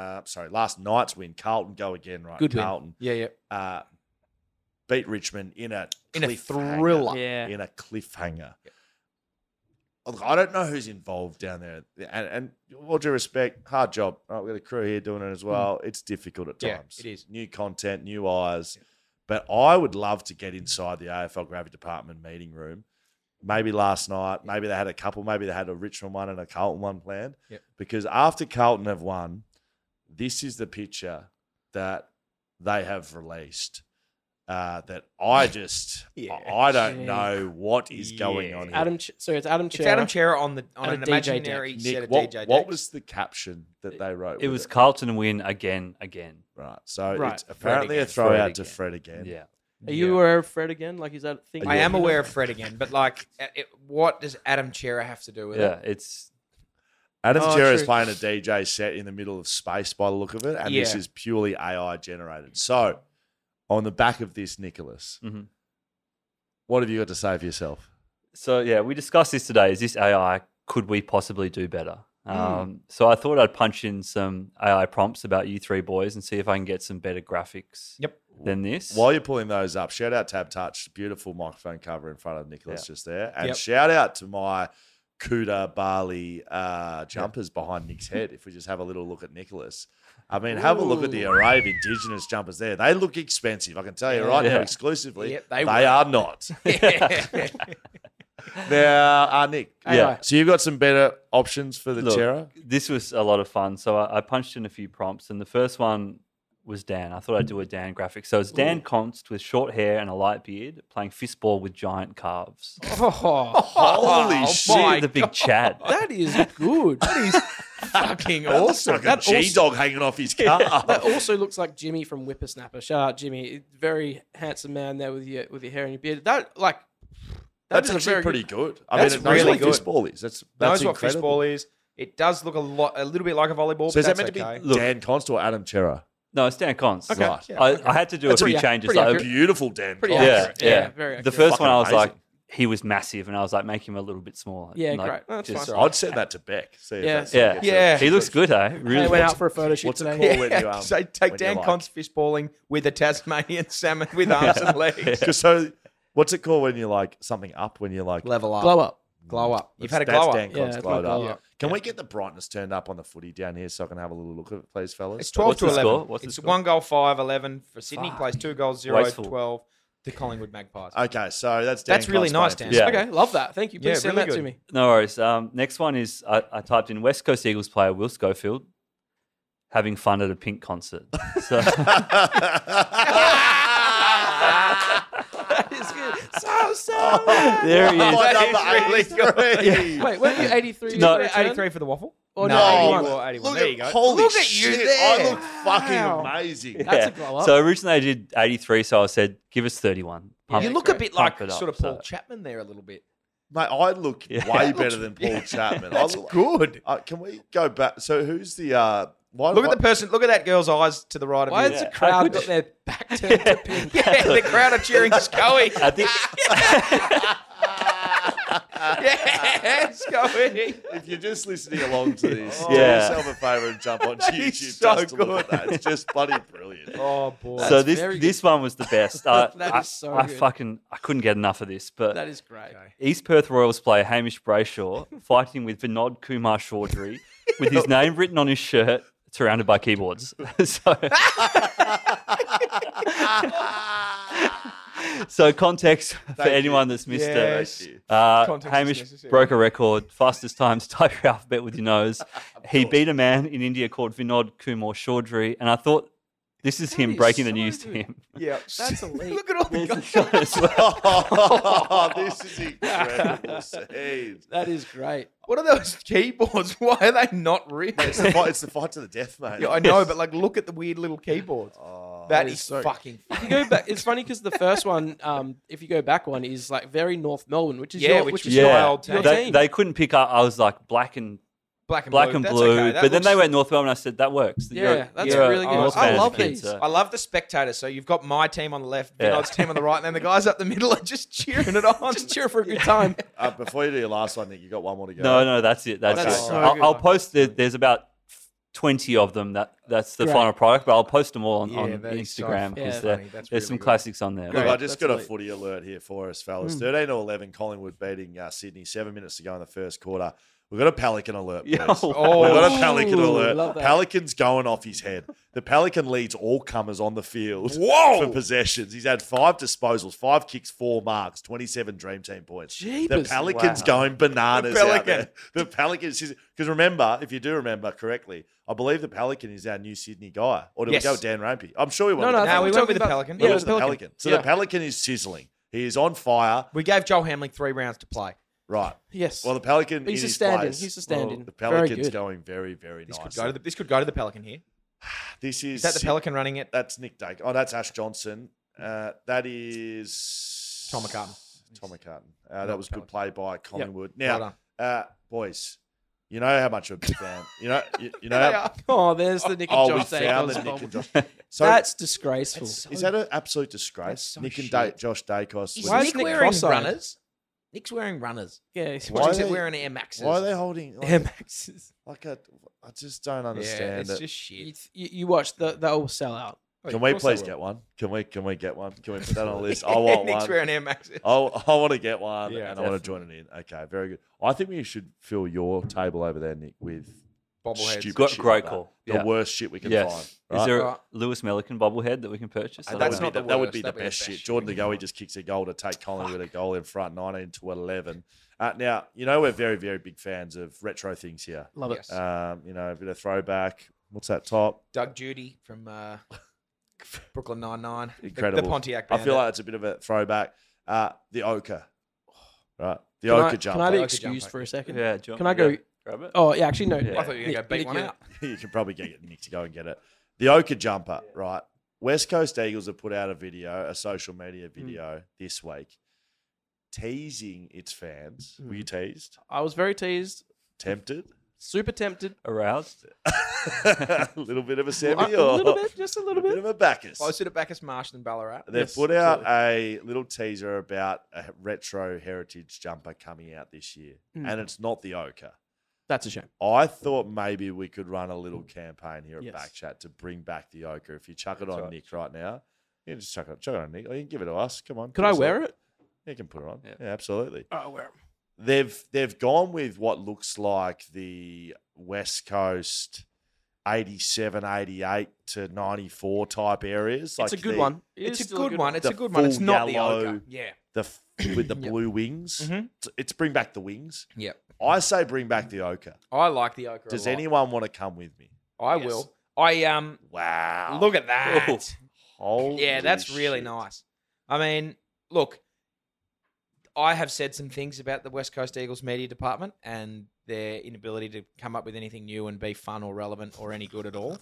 Carlton go again, right? Good win. Carlton Yeah. beat Richmond in a In a cliffhanger. thriller. Yeah. In a cliffhanger. Look, I don't know who's involved down there, and all due respect, hard job. Right, we've got a crew here doing it as well. It's difficult at Yeah, times. it is. New content, new eyes. But I would love to get inside the AFL graphic department meeting room. Maybe last night, maybe they had a couple, maybe they had a Richmond one and a Carlton one planned. Yep. Because after Carlton have won, this is the picture that they have released. That I just, Yeah. I don't Yeah. know what is going on here. It's Adam It's Chera. Adam Chera on And an a DJ imaginary deck. set Nick, of what, DJ what decks. was the caption that they wrote? It with was Carlton win again. Right. So Right. it's apparently a again. throw Fred out to again. Fred again. Yeah. Are you aware of Fred again? Like, is that a thing? I am aware of Fred again, but like, what does Adam Chera have to do with Yeah. it? It's Adam Oh, Chera is true. playing a DJ set in the middle of space by the look of it, and this Yeah. is purely AI generated. So, on the back of this, Nicholas, Mhm. what have you got to say for yourself? So yeah, we discussed this today. Is this AI? Could we possibly do better? So I thought I'd punch in some AI prompts about you three boys and see if I can get some better graphics Yep. than this. While you're pulling those up, shout out Tab Touch, beautiful microphone cover in front of Nicholas Yeah. just there, and Yep. shout out to my Kuda Bali jumpers behind Nick's head. If we just have a little look at Nicholas, I mean, have a look at the array of Indigenous jumpers there. They look expensive. I can tell you right now, Yeah. exclusively, Yep, they they were. are not. Now, Nick, Yeah. so you've got some better options for the Look, Chera? this was a lot of fun. So I punched in a few prompts, and the first one was Dan. I thought I'd do a Dan graphic. So it's Dan Const with short hair and a light beard playing fistball with giant calves. Oh, Holy shit. my The big Chad. that is good. That is Fucking That looks awesome. like a That also- G-dog hanging off his car. That also looks like Jimmy from Whippersnapper. Shout out, Jimmy. Very handsome man there with your hair and your beard. That like That's is a actually very pretty good. I That's mean, it knows really what good. fistball is. That's Knows what incredible. fistball is. It does look a little bit like a volleyball, So but is that that's meant to okay. be Look- Dan Const or Adam Chera? No, it's Dan Const. Okay. Right. Yeah, I had to do That's a few pretty changes. pretty I- accurate. Beautiful Dan Pretty Const. accurate. Yeah, Yeah, very accurate. The first one, I was Fucking like, amazing. he was massive, and I was like, make him a little bit smaller. Yeah, Like, great. That's just- fine. I'd send that to Beck. See if Yeah. that's Yeah, Yeah. He looks good, eh? Really. I went out for a photo shoot What's it today. called when you So when take you Dan like- Const fistballing with a Tasmanian salmon with arms and legs. 'Cause so, what's it called when you like something up? When you like Level up. Glow up. Glow up. You've had a That's glow up. Dan Yeah, Const it's glowed my up. glow up. Can we get the brightness turned up on the footy down here so I can have a little look at it, please, fellas? It's 12 What's to the 11. score? What's the It's score? 1 goal, 5, 11 for Sydney. Fuck. Plays 2 goals, 0, Wasteful. 12 to Collingwood Magpies. Okay, so that's Dan That's really Const nice, playing Dan. for- Yeah. Okay, love that. Thank you. Please Yeah, send really that to good. me. No worries. Next one is I typed in West Coast Eagles player Will Schofield having fun at a Pink concert. So That is good. So there he is. My That number is really 83. Wait, weren't you 83? No. 83 for the waffle? Or no, no, 81. 81. 81. Look There at, you go. holy Look at you shit, there. I look fucking Wow. amazing. That's a glow up. So originally I did 83, so I said, give us 31. Pump You it. look a bit like Pump it up, sort of Paul so- Chapman there a little bit. Mate, I look Yeah. way That better than Paul Chapman. That's I look, good. Can we go back? So who's the why, Look at why- the person. Look at that girl's eyes to the right of Why you. has the Yeah. crowd Could got you- their back turned to pink? Yeah, the crowd are cheering Scully. I think Yeah, Scully. If you're just listening along to this, do Yeah. yourself a favour and jump on That YouTube is so just to look at good. that. It's just bloody brilliant. Oh boy. so. That's very This one was the best. I That is so I good. I couldn't get enough of this. But That is great. East Perth Royals player Hamish Brayshaw fighting with Vinod Kumar Chaudhry with his name written on his shirt, surrounded by keyboards. So So context for Thank you. anyone that's missed Yes. it. Context is Hamish necessary. broke a record, fastest time to type your alphabet with your nose. He beat a man in India called Vinod Kumar Chaudhary, and I thought this is him is breaking the so news to good. him. Yeah. That's elite. Look at all the There's the guys. shot as well. This is incredible. Steve. That is great. What are those keyboards? Why are they not real? It's the fight to the death, mate. Yeah, I know, but like, look at the weird little keyboards. that is so- fucking. If you go back, it's funny because the first one, if you go back one, is like very North Melbourne, which is Yeah, your, which which was is your Yeah, old team. they, team. they couldn't pick up. I was like black and black and That's blue. okay. That But then they looks- went North Melbourne. I said that works. Yeah, that's you're a really good. North I fan as a love kid, these. so- I love the spectators. So you've got my team on the left, Yeah. Vinod's team on the right, and then the guys up the middle are just cheering it on. Just cheer for a good time. Before you do your last one, Nick, you got one more to go. No, that's it. That's That's it. so I'll good. post. There's about 20 of them. That's the Great. final product. But I'll post them all on that is so Instagram funny. because Funny. That's there's really some good. classics on there. Look, Great. I just That's got a elite. footy alert here for us, fellas. Mm. 13-11, Collingwood beating Sydney. 7 minutes to go in the first quarter. We've got a Pelican alert, please. Yeah. We've got a Pelican Ooh, alert. love that. Pelican's going off his head. The Pelican leads all comers on the field Whoa! for possessions. He's had 5 disposals, 5 kicks, 4 marks, 27 Dream Team points. Jeepers. The Pelican's Wow. going bananas The out Pelican. there. The Pelicans, because remember, if you do remember correctly, I believe the Pelican is our new Sydney guy. Or did Yes. we go with Dan Rampy? I'm sure we went No, with no, the I think we we're went with talking the about- Pelican. we Yeah, went with the Pelican. Pelican. So Yeah. the Pelican is sizzling. He is on fire. We gave Joel Hamling 3 rounds to play. Right. Yes. Well, the Pelican He's in a his stand-in. place. He's a stand-in. The Very Pelican's good. going very, very This nice. could go to the Pelican here. This Is that the Pelican running it? That's Nick Dake. Oh, that's Ash Johnson. That is Tom McCartan. Tom McCartan. That was good play by Collingwood. Well Now, done. boys, you know how much of a big fan. You know. They How, are. Oh, there's the Nick and oh, we Josh found Dacos the Nick bomb. and Josh. So That's disgraceful. is that an absolute disgrace? That's so Nick and shit. Josh Dacos. Is Why is Nick Nick wearing cross-eyed? runners? Nick's wearing runners. Yeah, he's Why Why are is it they- wearing Air Maxes? Why are they holding Air Maxes. like a? I just don't Yeah, understand it's it. just shit. You watch they'll sell out. Can we please get one? Can we get one? Can we put that on the list? I want Nick's one. wearing Air Maxes. I want to get one, Yeah, and I want to join it in. Okay, very good. I think we should fill your table over there, Nick, with Bobbleheads. stupid Great shit call. like that. Yeah. The worst shit we can Yes. find. Is right? there Right. a Lewis Melican bobblehead that we can purchase? And I that's don't know. not the that would worst. be the That'd be the best best shit. shit Jordan we De Goey can just kicks a goal to take Collingwood a goal in front, 19-11. Now, you know we're very, very big fans of retro things here. Love it. Yes. A bit of throwback. What's that top? Doug Judy from Brooklyn Nine-Nine. Incredible. The Pontiac I Bandit. feel like it's a bit of a throwback. The Ochre. Right. The Can I- Ochre jumper. Can I be Ochre excused jumper. for a second? Yeah, do you want Can I me to go? grab it? Oh, yeah. Actually, no. Yeah. I thought you were going to go beat Nick, one yeah. out. You can probably get Nick to go and get it. The Ochre jumper, right? West Coast Eagles have put out a social media video this week, teasing its fans. Were you teased? I was very teased, Tempted? super tempted. Aroused? A little bit of a semi, A or little bit, just a little a bit bit. of a Bacchus. Closer to Bacchus Marsh than Ballarat. They've Yes, put out a little teaser about a retro heritage jumper coming out this year, and it's not the Ochre. That's a shame. I thought maybe we could run a little campaign here at Yes. Backchat to bring back the Ochre. If you chuck it That's on right. Nick right now, you can just chuck it on Nick. Or you can give it to us. Come on. Could I wear it? You can put it on. Yeah. Yeah, absolutely. Oh, wear it. They've gone with what looks like the West Coast 87, 88 to 94 type areas. Like It's a good the- one. It's a still good one. It's The a good one. It's full not the yellow- Ochre. Yeah. With the blue wings. Mhm. It's bring back the wings. Yep. I say bring back the Ochre. I like the Ochre. Does a lot. anyone want to come with me? I Yes. will. Wow. Look at that. Oh. Holy Yeah, that's really shit. nice. I mean, look, I have said some things about the West Coast Eagles media department and their inability to come up with anything new and be fun or relevant or any good at all.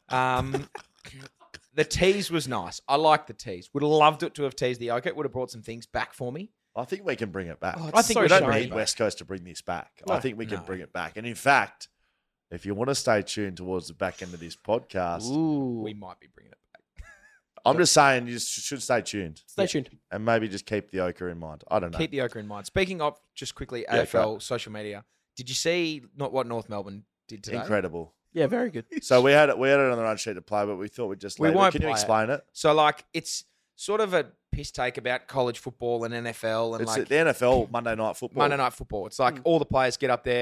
The tease was nice. I like the tease. Would have loved it to have teased the Ochre. It would have brought some things back for me. I think we can bring it back. Oh, it's I think so we don't shiny. need West Coast to bring this back. I No. think we can No. bring it back. And in fact, if you want to stay tuned towards the back end of this podcast, Ooh. We might be bringing it back. I'm just saying you should stay tuned Stay tuned. and maybe just keep the Ochre in mind. I don't know. Keep the Ochre in mind. Speaking of, just quickly, Yeah, AFL social media. Did you see not what North Melbourne did today? Incredible. Yeah, very good. So we had it on the run sheet to play, but we thought we'd just We leave it. won't Can you play it. explain it? So, like, it's sort of a piss take about college football and NFL and It's like the NFL Monday Night Football. Monday Night Football. It's like all the players get up there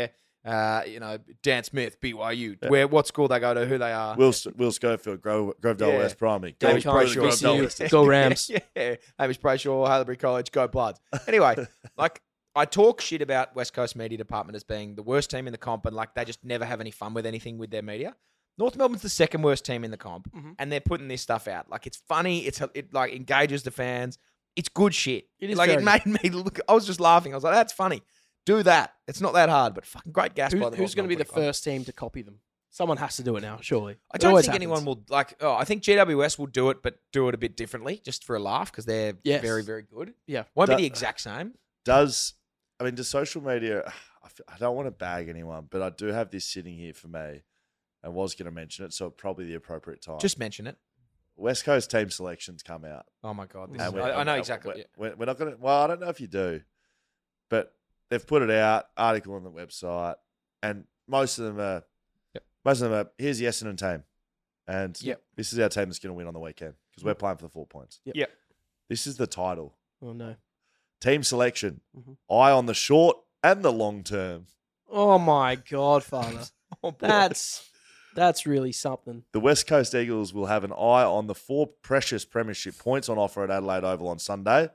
Dan Smith, BYU, what school they go to, who they are. Will Schofield, Grovedale Yeah. West Primary. Hamish Go Brayshaw, Grovedale West. Go Rams. Yeah, Hamish Brayshaw, Haileybury College, go Bloods. Anyway, like I talk shit about West Coast media department as being the worst team in the comp, and like they just never have any fun with anything with their media. North Melbourne's the second worst team in the comp, and they're putting this stuff out. Like it's funny, it like engages the fans. It's good shit. It is like it very made me look. I was just laughing. I was like, that's funny. Do that. It's not that hard, but fucking great gas by the Who's going to be the North Melbourne first team to copy them? Someone has to do it now, surely. I It don't always think happens. anyone will like. Oh, I think GWS will do it, but do it a bit differently, just for a laugh, because they're Yes. very, very good. Yeah. Won't be Da- the exact same. Does social media? I don't want to bag anyone, but I do have this sitting here for me, and was going to mention it, so probably the appropriate time. Just mention it. West Coast team selections come out. Oh my god, And we're- I know exactly. We're not going to. Well, I don't know if you do, but they've put it out, article on the website, and most of them are. Yep. Most of them are. Here's the Essendon team, and Yep. this is our team that's going to win on the weekend because we're playing for the 4 points. Yep. Yep. This is the title. Oh, no. Team selection. Mhm. Eye on the short and the long term. Oh, my God, Father. Oh, boy. That's really something. The West Coast Eagles will have an eye on the 4 precious premiership points on offer at Adelaide Oval on Sunday,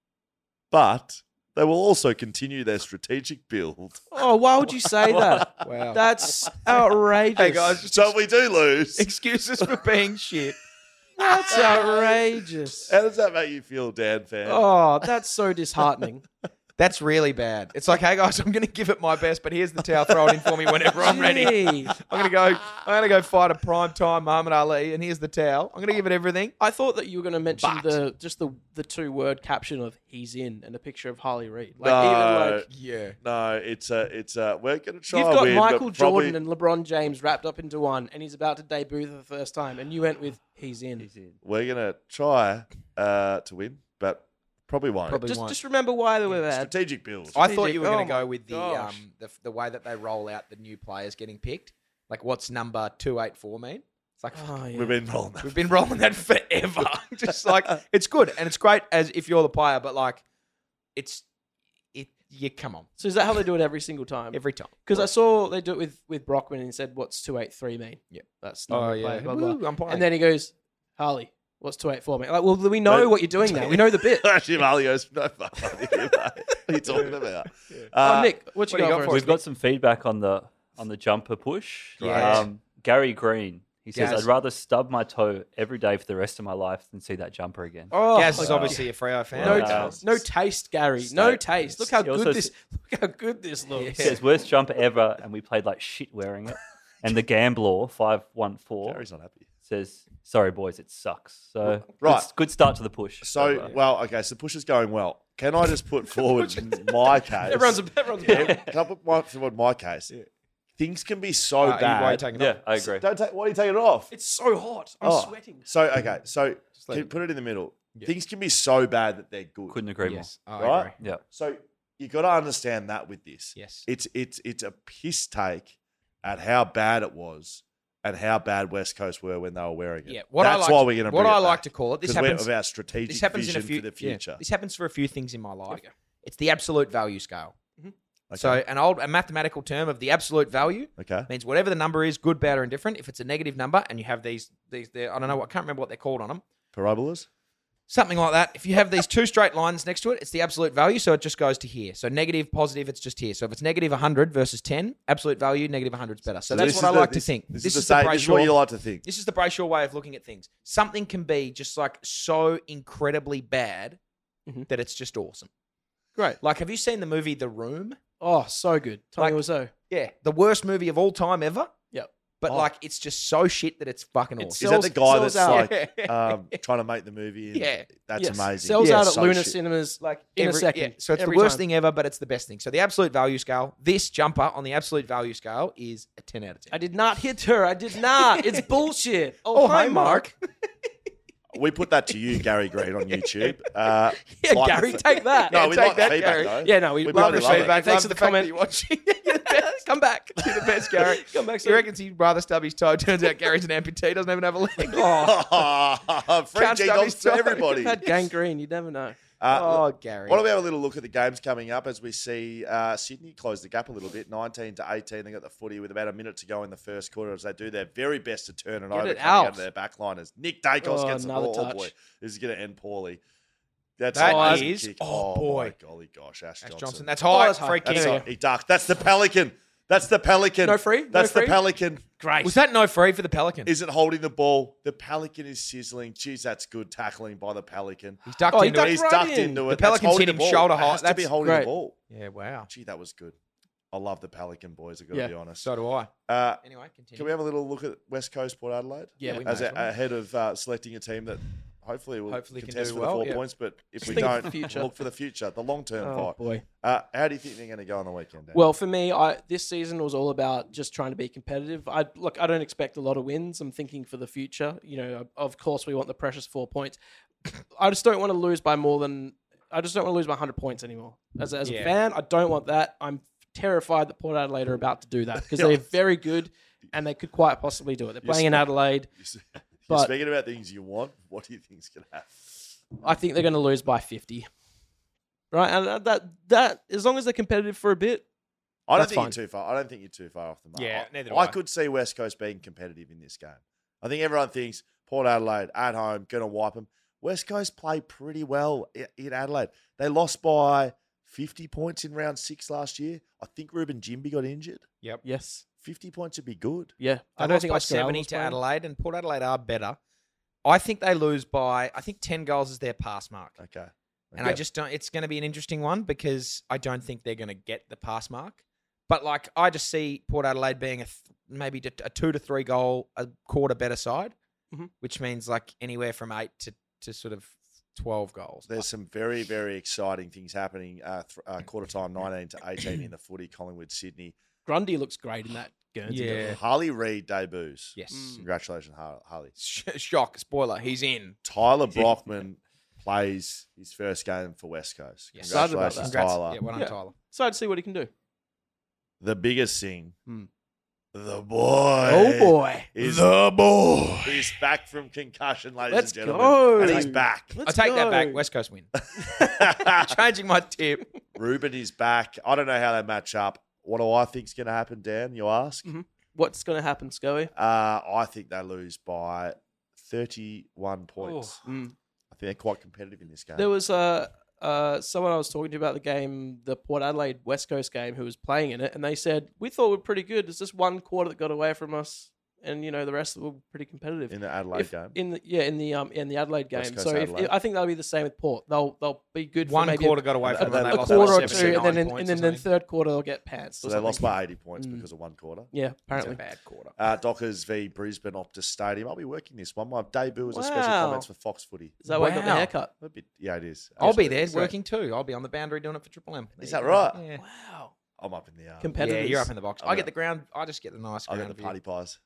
but they will also continue their strategic build. Oh, why would you say that? Wow. That's outrageous. Hey guys, So if we do lose, excuses for being shit. That's outrageous. how does that make you feel, Dan fan? Oh, that's so disheartening. That's really bad. It's like, hey guys, I'm going to give it my best, but here's the towel. Throw it in for me whenever I'm ready. Gee. I'm going to go fight a prime time Muhammad Ali, and here's the towel. I'm going to give it everything. I thought that you were going to mention But- the 2-word caption of "he's in" and a picture of Harley Reid. No. Even like Yeah. No, it's we're going to try you've and got win, Michael but probably- Jordan and LeBron James wrapped up into one, and he's about to debut for the first time, and you went with "he's in." we're going to try to win, but probably won't. Probably Just won't. just remember why they were bad. Strategic build. I thought you were Oh going to my go with gosh. the way that they roll out the new players getting picked. Like, what's number 284 mean? It's like, Oh, yeah. We've been rolling that. we've been rolling that forever. Just like, it's good and it's great as if you're the player, but like, come on, So is that how they do it every single time? every time. Because I saw they do it with Brockman and he said, "What's 283 mean?" Yep. That's Oh, not yeah. blah, blah. Woo, I'm playing. And then he goes, "Harley, what's 284 mean?" Like, well, we know No. what you're doing now. We know the bit. Actually, Marley goes, no, fuck, what are you talking about? Nick, what you got for us? We've got some feedback on the jumper push. Yes. Gary Green. He says, Gaz. "I'd rather stub my toe every day for the rest of my life than see that jumper again." Oh, Gaz is my obviously a Freo fan. No, Wow. no taste, Gary. No taste. Look how He also good this looks. He says, "Worst jumper ever," and we played like shit wearing it. And the Gambler 514 Gary's not happy. says, "Sorry boys, it sucks." So Right. good start to the push. So, well, okay, so the push is going well. Can I just put forward my case? Everyone's a bit. Can I put forward my case? Things can be so Why are you bad. taking it yeah, off? I agree. Don't take. Why are you taking it off? It's so hot. I'm sweating. So okay, so let can you it- put it in the middle. Things can be so bad that they're good. Couldn't agree Yes, I Right? agree. more. Yeah. So you got to understand that with this. Yes. It's a piss take at how bad it was and how bad West Coast were when they were wearing it. Yeah, That's why we're going to. What I like to call it. This happens. of our strategic This happens in vision a few. for the future. Yeah, this happens for a few things in my life. we go. It's the absolute value scale. Okay. So a mathematical term of the absolute value Okay. means whatever the number is, good, bad, or indifferent. If it's a negative number and you have these I don't know, I can't remember what they're called on them. Parabolas. Something like that. If you have these two straight lines next to it, it's the absolute value, so it just goes to here. So negative, positive, it's just here. So if it's negative 100 versus 10, absolute value, negative 100 is better. So that's this what I is the- like to think. This This is is the the same. This is what Brayshaw. you like to think. This is the Brayshaw way of looking at things. Something can be just like so incredibly bad that it's just awesome. Great. Like, have you seen the movie The Room? Oh, so good. Tony Like- Wiseau. Yeah, the worst movie of all time ever. Yep. But Oh. like, it's just so shit that it's fucking It awesome. Is that the guy sells that's out. like trying to make the movie? And Yeah. That's Yes. amazing. Sells Yeah, out at so Luna shit. Cinemas Like in a every- second. yeah. So it's every the worst time. thing ever, but it's the best thing. So the absolute value scale, this jumper on the absolute value scale is a 10 out of 10. I did not hit her. I did not. It's bullshit. Oh, hi, Mark. We put that to you, Gary Green, on YouTube. Yeah, Like Gary, the- take that. No, Yeah, we take like the that, feedback, Gary. though. Yeah, no, we love bloody the love it. feedback. Thanks for the fact that comment. you're watching. You're the best. Come back. You're the best, Gary. Come back He soon. reckons he'd rather stub his toe. Turns out Gary's an amputee. Doesn't even have a leg. Oh, Free Can't G stop dogs his to toe. everybody. had gangrene. You never know. Gary. Why don't we have a little look at the games coming up as we see Sydney close the gap a little bit, 19-18. They got the footy with about a minute to go in the first quarter as they do their very best to turn it over it coming out out. of their backliners. Nick Dacos gets the another ball. Oh, touch. boy. This is going to end poorly. That is- kick. oh, boy. My golly gosh, Ash Ash Johnson. Johnson. That's high. that's high. Free That's kick. high. He ducked. That's the Pelican. That's the Pelican. No free? No That's free? the Pelican. Great. Was that no free for the Pelican? Isn't holding the ball. The Pelican is sizzling. Jeez, that's good tackling by the Pelican. He's ducked Oh, he into ducked it. He's right ducked in. into it. The That's Pelican's holding hit him the ball. shoulder It high. has to be That's holding the great. ball. Yeah, wow. Gee, that was good. I love the Pelican boys, I've got Yeah. to be honest. So do I. Anyway, continue. Can we have a little look at West Coast Port Adelaide? Yeah, we As may as well. ahead of selecting a team that hopefully will Hopefully can contest do for well, the 4 yeah. points, but if Just we think of don't, the future. look for the future, the long-term Oh, fight. boy. How do you think they're going to go on the weekend, Dan? Well, for me, this season was all about just trying to be competitive. I don't expect a lot of wins. I'm thinking for the future. You know, of course, we want the precious 4 points. I just don't want to lose by more than. I just don't want to lose by 100 points anymore. As a Yeah. fan, I don't want that. I'm terrified that Port Adelaide are about to do that because they're very good and they could quite possibly do it. They're playing in Adelaide. You're but- speaking about things you want. What do you think's going to happen? I think they're going to lose by 50. Right, and that as long as they're competitive for a bit, I don't That's think fine. you're too far. I don't think you're too far off the mark. Yeah, neither do I I. could see West Coast being competitive in this game. I think everyone thinks Port Adelaide at home going to wipe them. West Coast play pretty well in Adelaide. They lost by 50 points in round 6 last year. I think Ruben Jimby got injured. Yep. yes, 50 points would be good. yeah. They I don't lost think by Oscar Allen 70 was to playing. Adelaide, and Port Adelaide are better. I think they lose by, 10 goals is their pass mark. Okay. And I just don't, it's going to be an interesting one because I don't think they're going to get the pass mark. But like, I just see Port Adelaide being maybe a 2 to 3 goal a quarter better side, Mhm. which means like anywhere from 8 to sort of 12 goals. There's some very, very exciting things happening. Quarter time 19-18 in the footy, Collingwood, Sydney. Grundy looks great in that Guernsey. Yeah. double. Harley Reid debuts. Yes. Congratulations, Harley. Shock, spoiler, he's in. Tyler Brockman plays his first game for West Coast. Yes. Excited about Congratulations, that. Congrats. Tyler. Yeah, well done, Yeah. Tyler. Excited to see what he can do. The biggest thing, Hmm. the boy. Oh boy, Is The boy. He's back from concussion, ladies Let's and gentlemen. go. And he's back. I Let's take that go. back. West Coast win. Changing my tip. Ruben is back. I don't know how they match up. What do I think's going to happen, Dan? You ask? Mhm. What's going to happen, Scully? I think they lose by 31 points. Mm. I think they're quite competitive in this game. There was someone I was talking to about the game, the Port Adelaide West Coast game, who was playing in it, and they said we thought we were pretty good. It's just one quarter that got away from us, and the rest were pretty competitive. in the Adelaide game. In the Adelaide game. West Coast So Adelaide. I think that'll be the same with Port. They'll be good for One maybe quarter got away from them. they a lost quarter by or 70, two, and then 90 in, points and or then something. third quarter they'll get pants. So or they lost something. by 80 points Mm. because of one quarter. Yeah, It's a apparently. bad quarter. Dockers v Brisbane Optus Stadium. I'll be working this one. My debut as a special Wow. comments for Fox Footy. Is that why you got the Wow. haircut? A bit, yeah, it is. I'll be Absolutely. there It's great. working too. I'll be on the boundary doing it for Triple M. Is There that you go. right? Yeah. Wow. I'm up in the Yeah, Competitors. you're up in the box. I I got- get the ground. I just get the nice I ground got the view. party pies.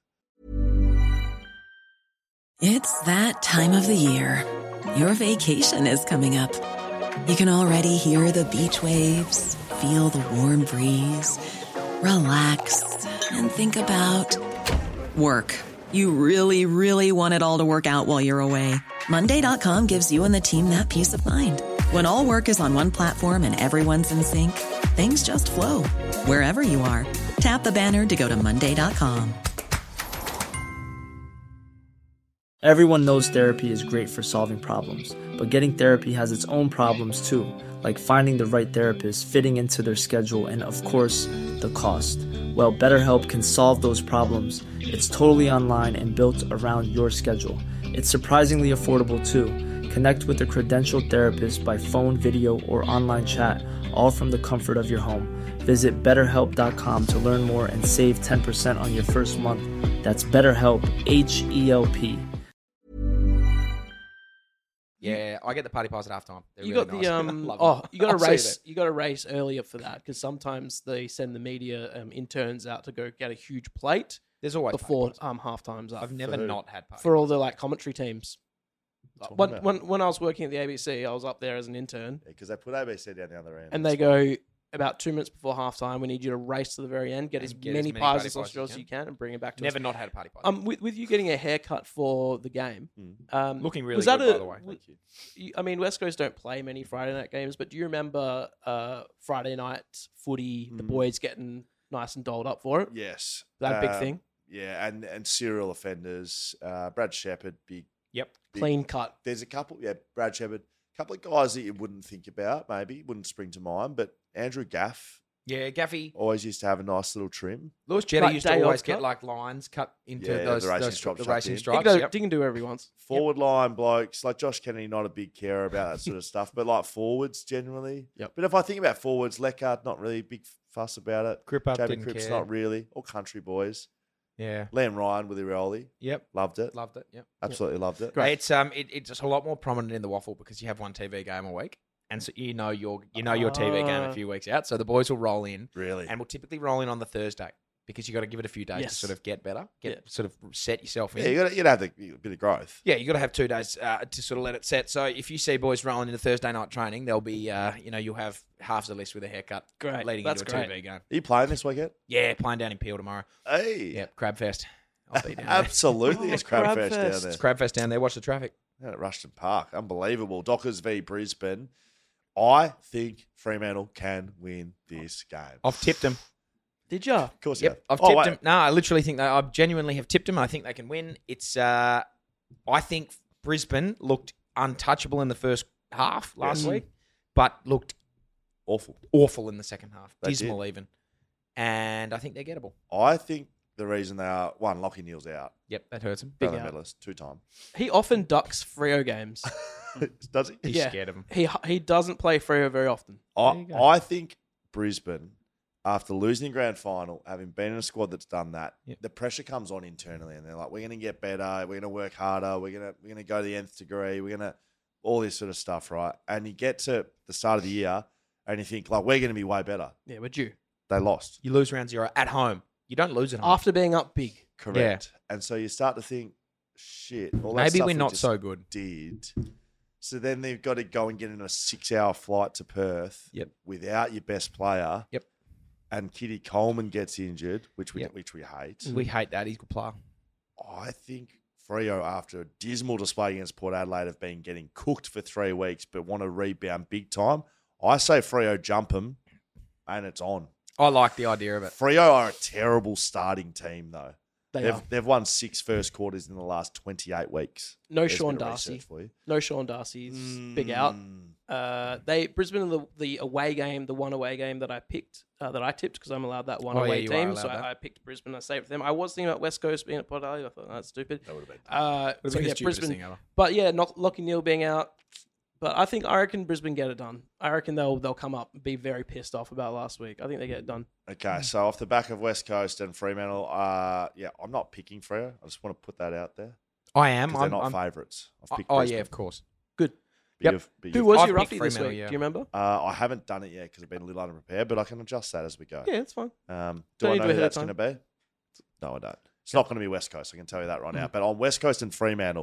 It's that time of the year. Your vacation is coming up. You can already hear the beach waves, feel the warm breeze, relax, and think about work. You really, really want it all to work out while you're away. Monday.com gives you and the team that peace of mind. When all work is on one platform and everyone's in sync, things just flow. Wherever you are, tap the banner to go to Monday.com. Everyone knows therapy is great for solving problems, but getting therapy has its own problems too, like finding the right therapist, fitting into their schedule, and of course, the cost. Well, BetterHelp can solve those problems. It's totally online and built around your schedule. It's surprisingly affordable too. Connect with a credentialed therapist by phone, video, or online chat, all from the comfort of your home. Visit BetterHelp.com to learn more and save 10% on your first month. That's BetterHelp, H-E-L-P. Yeah, I get the party pies at halftime. They're You really got nice. the Love them. you got I'll to see race. that. You got to race earlier for that because sometimes they send the media interns out to go get a huge plate There's always before party pies. half time's up. I've never who? not had party for all the commentary teams. Talking When, about- when I was working at the ABC, I was up there as an intern, Because they put ABC down the other end. and they go, about 2 minutes before halftime. We need you to race to the very end, get And as get many as many pies party and pies as you sausages as you can, and bring it back to us. Never not had a party pie. With you getting a haircut for the game, Looking really was good, that by the way. Thank you. I mean, West Coast don't play many Friday night games, but do you remember Friday night footy? The boys getting nice and dolled up for it. Yes. That big thing. Yeah, and serial offenders. Brad Shepherd, big. Yep. Clean cut. There's a couple. Yeah, Brad Shepherd. A couple of guys that you wouldn't think about, maybe wouldn't spring to mind, but Andrew Gaff Yeah, Gaffy. always used to have a nice little trim. Lewis Jetta Like used to day always off get cut? like lines cut into Yeah, those the racing those stripes the tucked racing in. You stripes. can, Yep. you can do every once. Forward line blokes like Josh Kennedy, not a big carer about that sort of stuff, but like forwards generally. Yep. But if I think about forwards, Leckard, not really a big fuss about it. Grip up, Jamie didn't Cripps, care. not really. All country boys. Yeah. Liam Ryan, Willie Rioli, Yep. loved it. Loved it. Yep. Absolutely loved it. Great. It's it's a lot more prominent in the waffle because you have one TV game a week, and so you know your TV game a few weeks out. So the boys will roll in, Really. and we'll typically roll in on the Thursday because you got to give it a few days Yes. to sort of get better, Yeah. sort of set yourself in. Yeah, you got to have a bit of growth. Yeah, you got to have 2 days to sort of let it set. So if you see boys rolling into Thursday night training, there'll be, you'll have half the list with a haircut Great. leading That's into a great. TV game. Are you playing this weekend? Yeah, playing down in Peel tomorrow. Hey. Yep, Crabfest. I'll be down there. Absolutely. Oh, It's Crabfest Crabfest. down It's there. Crabfest down there. Watch the traffic. Down at Rushton Park. Unbelievable. Dockers v Brisbane. I think Fremantle can win this game. I've tipped them. Did you? Of course, Yep, you I've have. Oh, tipped wait. them. No, I literally think I genuinely have tipped them. And I think they can win. It's. I think Brisbane looked untouchable in the first half last Yes. week, but looked Awful. awful in the second half. They Dismal even. And I think they're gettable. I think the reason they are, one, Lockie Neal's out. Yep, that hurts them. Big Big out. medalist, 2-time. He often ducks Freo games. Does he? He's Yeah. scared of them. He doesn't play Freo very often. I think Brisbane, after losing the grand final, having been in a squad that's done that, Yep. the pressure comes on internally, and they're like, "We're going to get better. We're going to work harder. We're going to go to the nth degree. We're going to all this sort of stuff, right?" And you get to the start of the year, and you think like, "We're going to be way better." Yeah, we're due. They lost, You lose round 0 at home. You don't lose at home. After being up big. correct? And so you start to think, "Shit, all that Maybe stuff we're we not just so good. did." So then they've got to go and get in a 6-hour flight to Perth Yep. without your best player. Yep. And Kitty Coleman gets injured, which we Yep. hate. We hate that. He's a good player. I think Freo, after a dismal display against Port Adelaide, have been getting cooked for 3 weeks, but want to rebound big time. I say Freo jump them, and it's on. I like the idea of it. Freo are a terrible starting team, though. They are. They've won 6 first quarters in the last 28 weeks. No There's Sean a bit of Darcy. research for you. No Sean Darcy's big out. Brisbane in the away game, the one away game that I picked, that I tipped because I'm allowed that one Oh, yeah, away you are team. allowed So that. I picked Brisbane. I saved them. I was thinking about West Coast being at Port Adelaide. I thought that's stupid. That would have been. It's So the yeah, stupidest Brisbane. thing ever. But yeah, not Lockie Neal being out. But I reckon Brisbane get it done. I reckon they'll come up and be very pissed off about last week. I think they get it done. Okay, so off the back of West Coast and Fremantle, I'm not picking Freo. I just want to put that out there. I am. Because they're I'm not favourites. I've picked Oh, Brisbane. yeah, of course. Good. But Yep. but Who was I've your picked roughie this Fremantle, week? yeah. Do you remember? I haven't done it yet because I've been a little underprepared, but I can adjust that as we go. Yeah, it's fine. Do Don't I need know to who ahead of that's going time. to be? No, I don't. It's not going to be West Coast. I can tell you that right now. But on West Coast and Fremantle,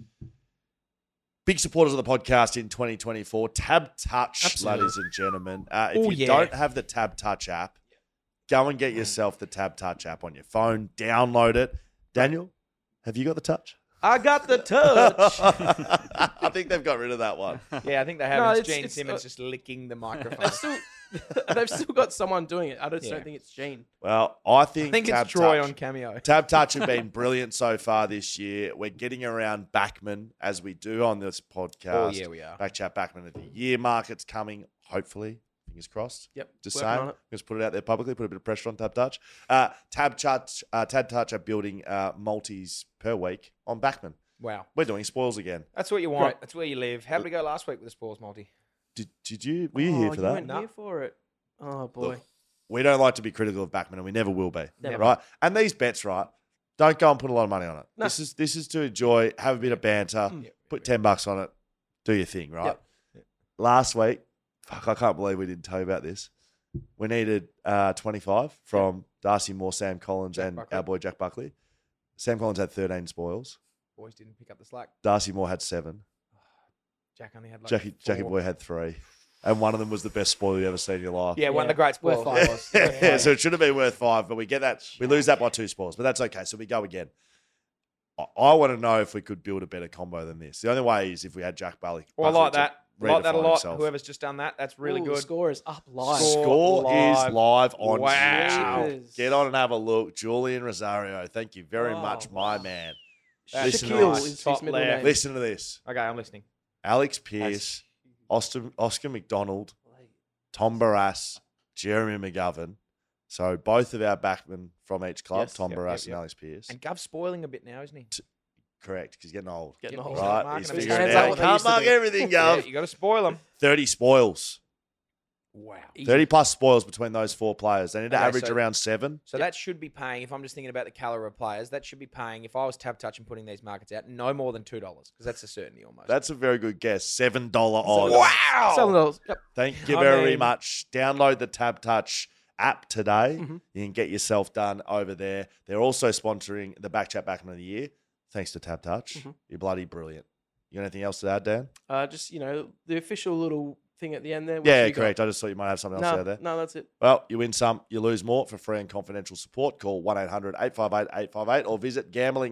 big supporters of the podcast in 2024. Tab Touch, Absolutely. ladies and gentlemen. If Oh, you yeah. don't have the Tab Touch app, go and get yourself the Tab Touch app on your phone. Download it. Daniel, have you got the touch? I got the touch. I think they've got rid of that one. Yeah, I think they have. No, It's it's- Gene it's, Simmons just licking the microphone. they've still got someone doing it. I just Yeah. don't think it's Gene. Well, I I think, think Tab it's Troy Touch, on Cameo. Tab Touch have been brilliant so far this year. We're getting around Backman as we do on this podcast. Oh, yeah, we are. Back Chat Backman of the Year market's coming, hopefully. Fingers crossed. Yep. Just working saying. on it. Just put it out there publicly, put a bit of pressure on Tab Touch. Tab Touch are building multis per week on Backman. Wow. We're doing spoils again. That's what you want. Great. That's where you live. How did we go last week with the Spoils multi? Did you? Were you here for You that? weren't here for it. Oh boy. Look, we don't like to be critical of Backman, and we never will be. Never. Right? And these bets, right? Don't go and put a lot of money on it. No. This is to enjoy, have a bit of banter, put $10 on it, do your thing, right? Yep. Last week, fuck, I can't believe we didn't tell you about this. We needed 25 from Darcy Moore, Sam Collins, Jack and Buckley. our boy Jack Buckley. Sam Collins had 13 spoils. Boys didn't pick up the slack. Darcy Moore had 7. Jack only had like Jackie 4. Boy had 3. and one of them was the best spoiler you ever seen in your life. Yeah, one of the great Worth spoilers. five. Yeah, so it should have been worth 5, but we get that. We lose that by 2 spoils, but that's okay. So we go again. I want to know if we could build a better combo than this. The only way is if we had Jack Buckley. Well, I like that. I like that a redefine lot. himself. Whoever's just done that, that's really Ooh, good. The score is up live. Score is live. live on Wow. YouTube. Get on and have a look. Julian Rosario, thank you very much, my man. That's Listen to Shaquille this. is his Top middle left. name. Listen to this. Okay, I'm listening. Alex Pearce, Oscar McDonald, Tom Barras, Jeremy McGovern. So both of our backmen from each club, Yes. Tom Yep, Barras yep, and yep. Alex Pearce. And Gov's spoiling a bit now, isn't he? Correct, because he's getting old. Getting Yep, old. he's Right, marking he's them. His figuring it hands aren't out. what they Can't used to mark be. everything, Yeah, Gov. you got to spoil them. 30 spoils. Wow. 30 plus spoils between those 4 players. They need to Okay, average so- around 7. So that should be paying, if I'm just thinking about the caliber of players, that should be paying, if I was Tab Touch and putting these markets out, no more than $2, because that's a certainty almost. That's a very good guess. $7 odds. wow. $7. Yep. Thank you I very mean- much. Download the Tab Touch app today. Mhm. You can get yourself done over there. They're also sponsoring the Back Chat Backman of the Year. Thanks to Tab Touch. Mhm. You're bloody brilliant. You got anything else to add, Dan? Just, the official little thing at the end there. What Yeah, have you got? correct. I just thought you might have something else No, out there. no, that's it. Well, you win some, you lose more. For free and confidential support, call 1-800-858-858 or visit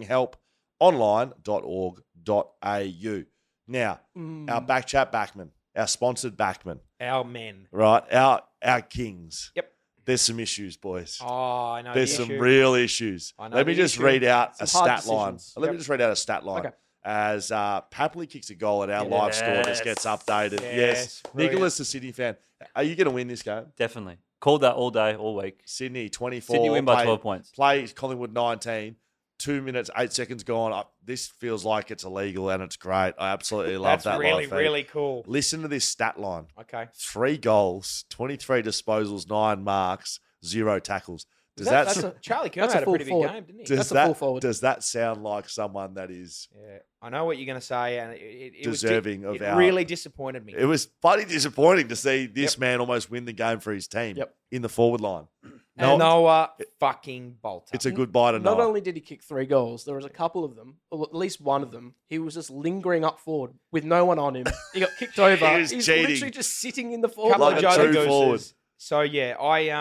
gamblinghelponline.org.au. Now, our Back Chat Backman, our sponsored backman, Our men. right? Our kings. Yep. There's some issues, boys. Oh, I know. There's the some issue. real issues. I know Let me the just issue. read out a Some hard stat line. decisions. Let me Yep. just read out a stat line. Okay. As Papley kicks a goal and our live score just gets updated. Yes. Yes, brilliant. Nicholas, the Sydney fan. Are you going to win this game? Definitely. Called that all day, all week. Sydney, 24. Sydney win by play- 12 points. Play Collingwood 19. 2 minutes, 8 seconds gone. This feels like it's illegal and it's great. I absolutely love That's that really, live feed. really cool. Listen to this stat line. Okay. 3 goals, 23 disposals, 9 marks, 0 tackles. Does That's that a- Charlie Kerr That's a had a full pretty big forward. game, didn't he? does That's a that full forward. does that sound like someone that is Yeah, I know what you're going to say, and it was deserving of it our- really disappointed me. It was bloody disappointing to see this man almost win the game for his team Yep. in the forward line. And Noah fucking Bolter. It's a good bye to Not Noah. only did he kick 3 goals, there was a couple of them, or at least one of them, he was just lingering up forward with no one on him. He got kicked over. He was He's cheating. literally just sitting in the forward couple like of a line. true Jota forward. Gooses. So yeah,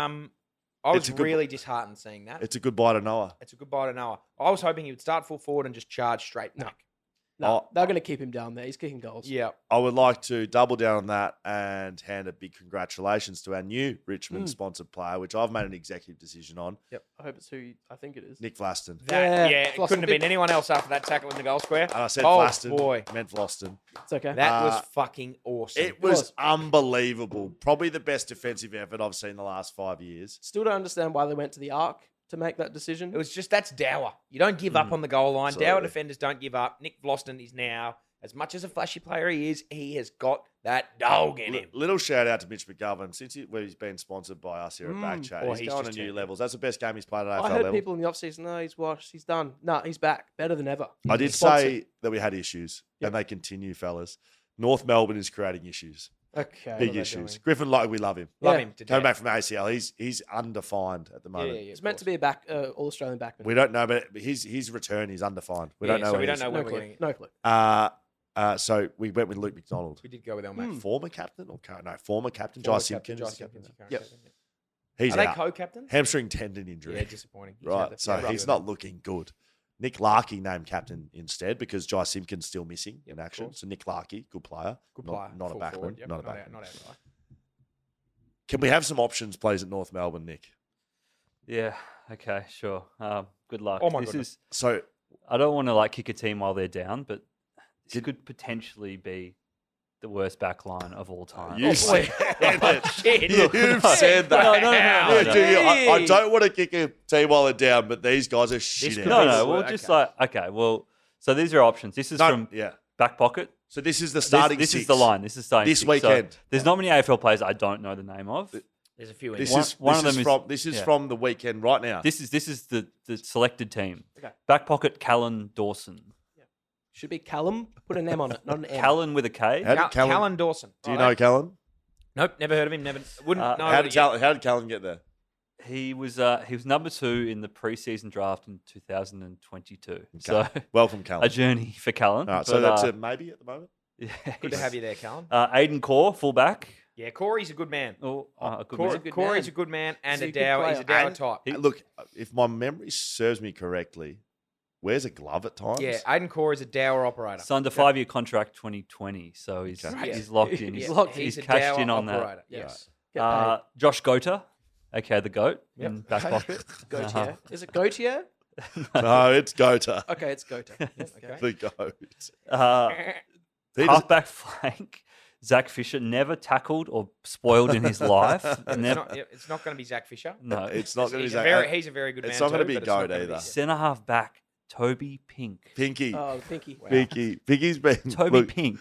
I was It's a good- really disheartened seeing that. It's a good bye to Noah. It's a good bye to Noah. I was hoping he would start full forward and just charge straight back. No, Oh. they're going to keep him down there. He's kicking goals. Yeah. I would like to double down on that and hand a big congratulations to our new Richmond sponsored player, which I've made an executive decision on, I hope it's who I think it is. Nick Vlaston. It Floston couldn't have been did- anyone else after that tackle in the goal square. And I said Oh, Vlaston, boy. meant Vlaston. It's okay. That was Uh, fucking awesome. It was unbelievable. Probably the best defensive effort I've seen in the last 5 years. Still don't understand why they went to the arc to make that decision. It was just, that's Dower. You don't give up on the goal line. Dower Absolutely. defenders don't give up. Nick Vlaston is now, as much as a flashy player he has got that dog in him. Little shout out to Mitch McGovern since he's been sponsored by us here at Back Chat. Boy, He's he's going to just new champion. levels. That's the best game he's played at AFL I heard level. people in the offseason, no, he's washed, he's done. No, he's back. Better than ever. I did He's sponsored. say that we had issues, and they continue, fellas. North Melbourne is creating issues, Okay. big they issues. doing? Griffin Logue, we love him. Love Yeah. him to Coming death. back from ACL, he's undefined at the moment. It's meant to be a back all Australian backman. We don't know, but his return is undefined. We don't know. so when we don't he's- know no when we're clue. getting it. No clue. So we went with Luke McDonald, We did go with El Mac. former captain or former captain, Former Jai captain, Simpkins. Jai is the Simpkins, captain. current Yep. captain, yeah. He's Are they out. co-captains? Hamstring tendon injury. Yeah, disappointing. He's Right, had that- so yeah, he's right. not looking good. Nick Larkey named captain instead because Jai Simpkins still missing in action. course. So Nick Larkey, good player, Good not, player. not a Full backman, forward, yep, not a out- backman. Not out guy. Can we have some options, please, at North Melbourne, Nick? Yeah. Okay. Sure. Good luck. Oh my this goodness. is. So I don't want to kick a team while they're down, but this could potentially be the worst back line of all time. you said it. Shit. You've said that. No. Yeah, no. do you? I don't want to kick a team while they're down, but these guys are shit. could No, be no. the Well, word, just okay. okay. Well, so these are options. This is from yeah. back pocket. So this is the starting. This six. is the line. This is starting This six. So weekend. there's not many AFL players I don't know the name of. There's a few in This there. is One this of is them is- from this is yeah. from the weekend right now. This is the selected team. Okay. Back pocket, Callan Dawson. Should be Callum. Put an M on it, not an M. Callan with a K. How did Callan Dawson. Do you know Callan? Nope, never heard of him. Never wouldn't know. How did yet. Callan get there? He was number 2 in the preseason draft in 2022. So Welcome, a Callan. journey for Callan. All right, so But, that's a maybe at the moment. yeah, Good to have you there, Callan. Aiden Core, fullback. Yeah, Corey's a good man. Oh, a good Corey, man. good Corey's man. a good man and He's a a good Dow. He's a player. Dow And- type. Look, if my memory serves me correctly, wears a glove at times. Yeah, Aiden Corey's a Dower operator. Signed a 5-year contract 2020, so he's Okay. he's locked in. He's He's, locked in. he's a cashed Dower in on operator. that. Yes. Get paid. Josh Gota, okay, the goat. Yep. In back pocket. Gautier. Is it Gautier? No, it's Gota. Okay, it's Gota. Yes, Okay. The goat. He does- Halfback flank. Zach Fisher never tackled or spoiled in his life. Never. It's not going to be Zach Fisher. No. It's not going to be He's Zach. he's a very good man. It's not gonna too, be but it's not Goat gonna be either. Zach. Centre half back. Toby Pink. Pinky. Oh, the pinky. Pinky's been. Toby look, Pink.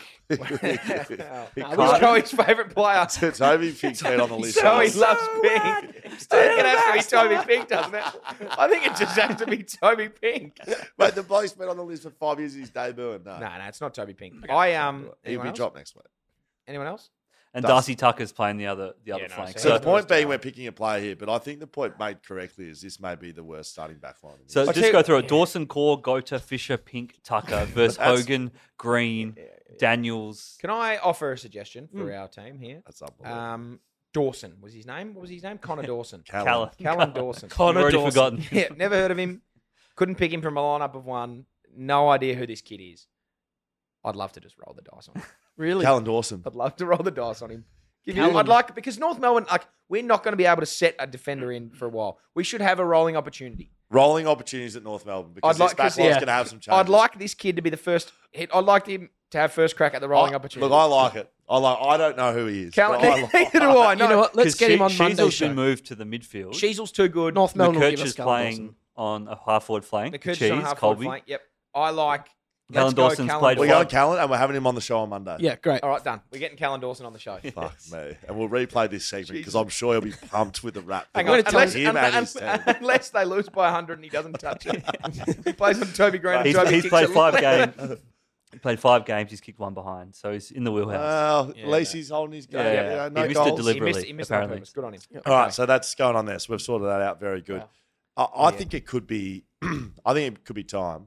Who's Joey's favourite player? Toby Pink's been on the list. Joey loves Pink. It's going to have to be Toby Pink, doesn't it? I think it just has to be Toby Pink. Mate, the bloke's been on the list for 5 years. He's debuting. No, No, it's not Toby Pink. He'll Anyone be else? dropped next week. Anyone else? And Dust. Darcy Tucker's playing the other no, flank. so So So, the point being, we're picking a player here, but I think the point made correctly is this may be the worst starting back line. in the so league. just go through it. Dawson, Core, Gota, Fisher, Pink, Tucker versus That's- Hogan, Green, Daniels. Can I offer a suggestion for our team here? That's unbelievable. Dawson was his name. What was his name? Connor Dawson. Callum. Callum Dawson. You've already Dawson. forgotten. Yeah, never heard of him. Couldn't pick him from a lineup of one. No idea who this kid is. I'd love to just roll the dice on him. Really? Callan Dawson. I'd love to roll the dice on him. Callum. I'd like because North Melbourne, we're not going to be able to set a defender in for a while. We should have a rolling opportunity. Rolling opportunities at North Melbourne because I'd this like- back 'cause, line's yeah. going to have some changes. I'd like this kid to be the first hit. I'd like him to have first crack at the rolling opportunity. Look, I like it. I don't know who he is. Callum, but I like neither do I. You know what? Let's get him on Monday's Sheasel's show. been moved to the midfield. Sheasel's too good. North Melbourne will give McCurch us is Callum playing Dawson. on a half forward flank. McCurch is on Cheese, half Colby. flank. Yep. I like. Callum let's go Dawson's Callum played We're Dawson. going Callan and we're having him on the show on Monday. Yeah, great. All right, done. We're getting Callum Dawson on the show. Fuck me. And we'll replay this segment because I'm sure he'll be pumped with the rap. Hang from on, him and his team. unless they lose by 100 and he doesn't touch it. He plays on Toby Green. And He's Toby kicks played it 5 late. games. He played 5 games. He's kicked 1 behind, so he's in the wheelhouse. Well, Yeah. at least he's holding his game. Yeah, You know, yeah. no He missed it goals. deliberately. He missed it on apparently. purpose. Good on him. All right, so that's going on there. So we've sorted that out. Very good. I think it could be. I think it could be time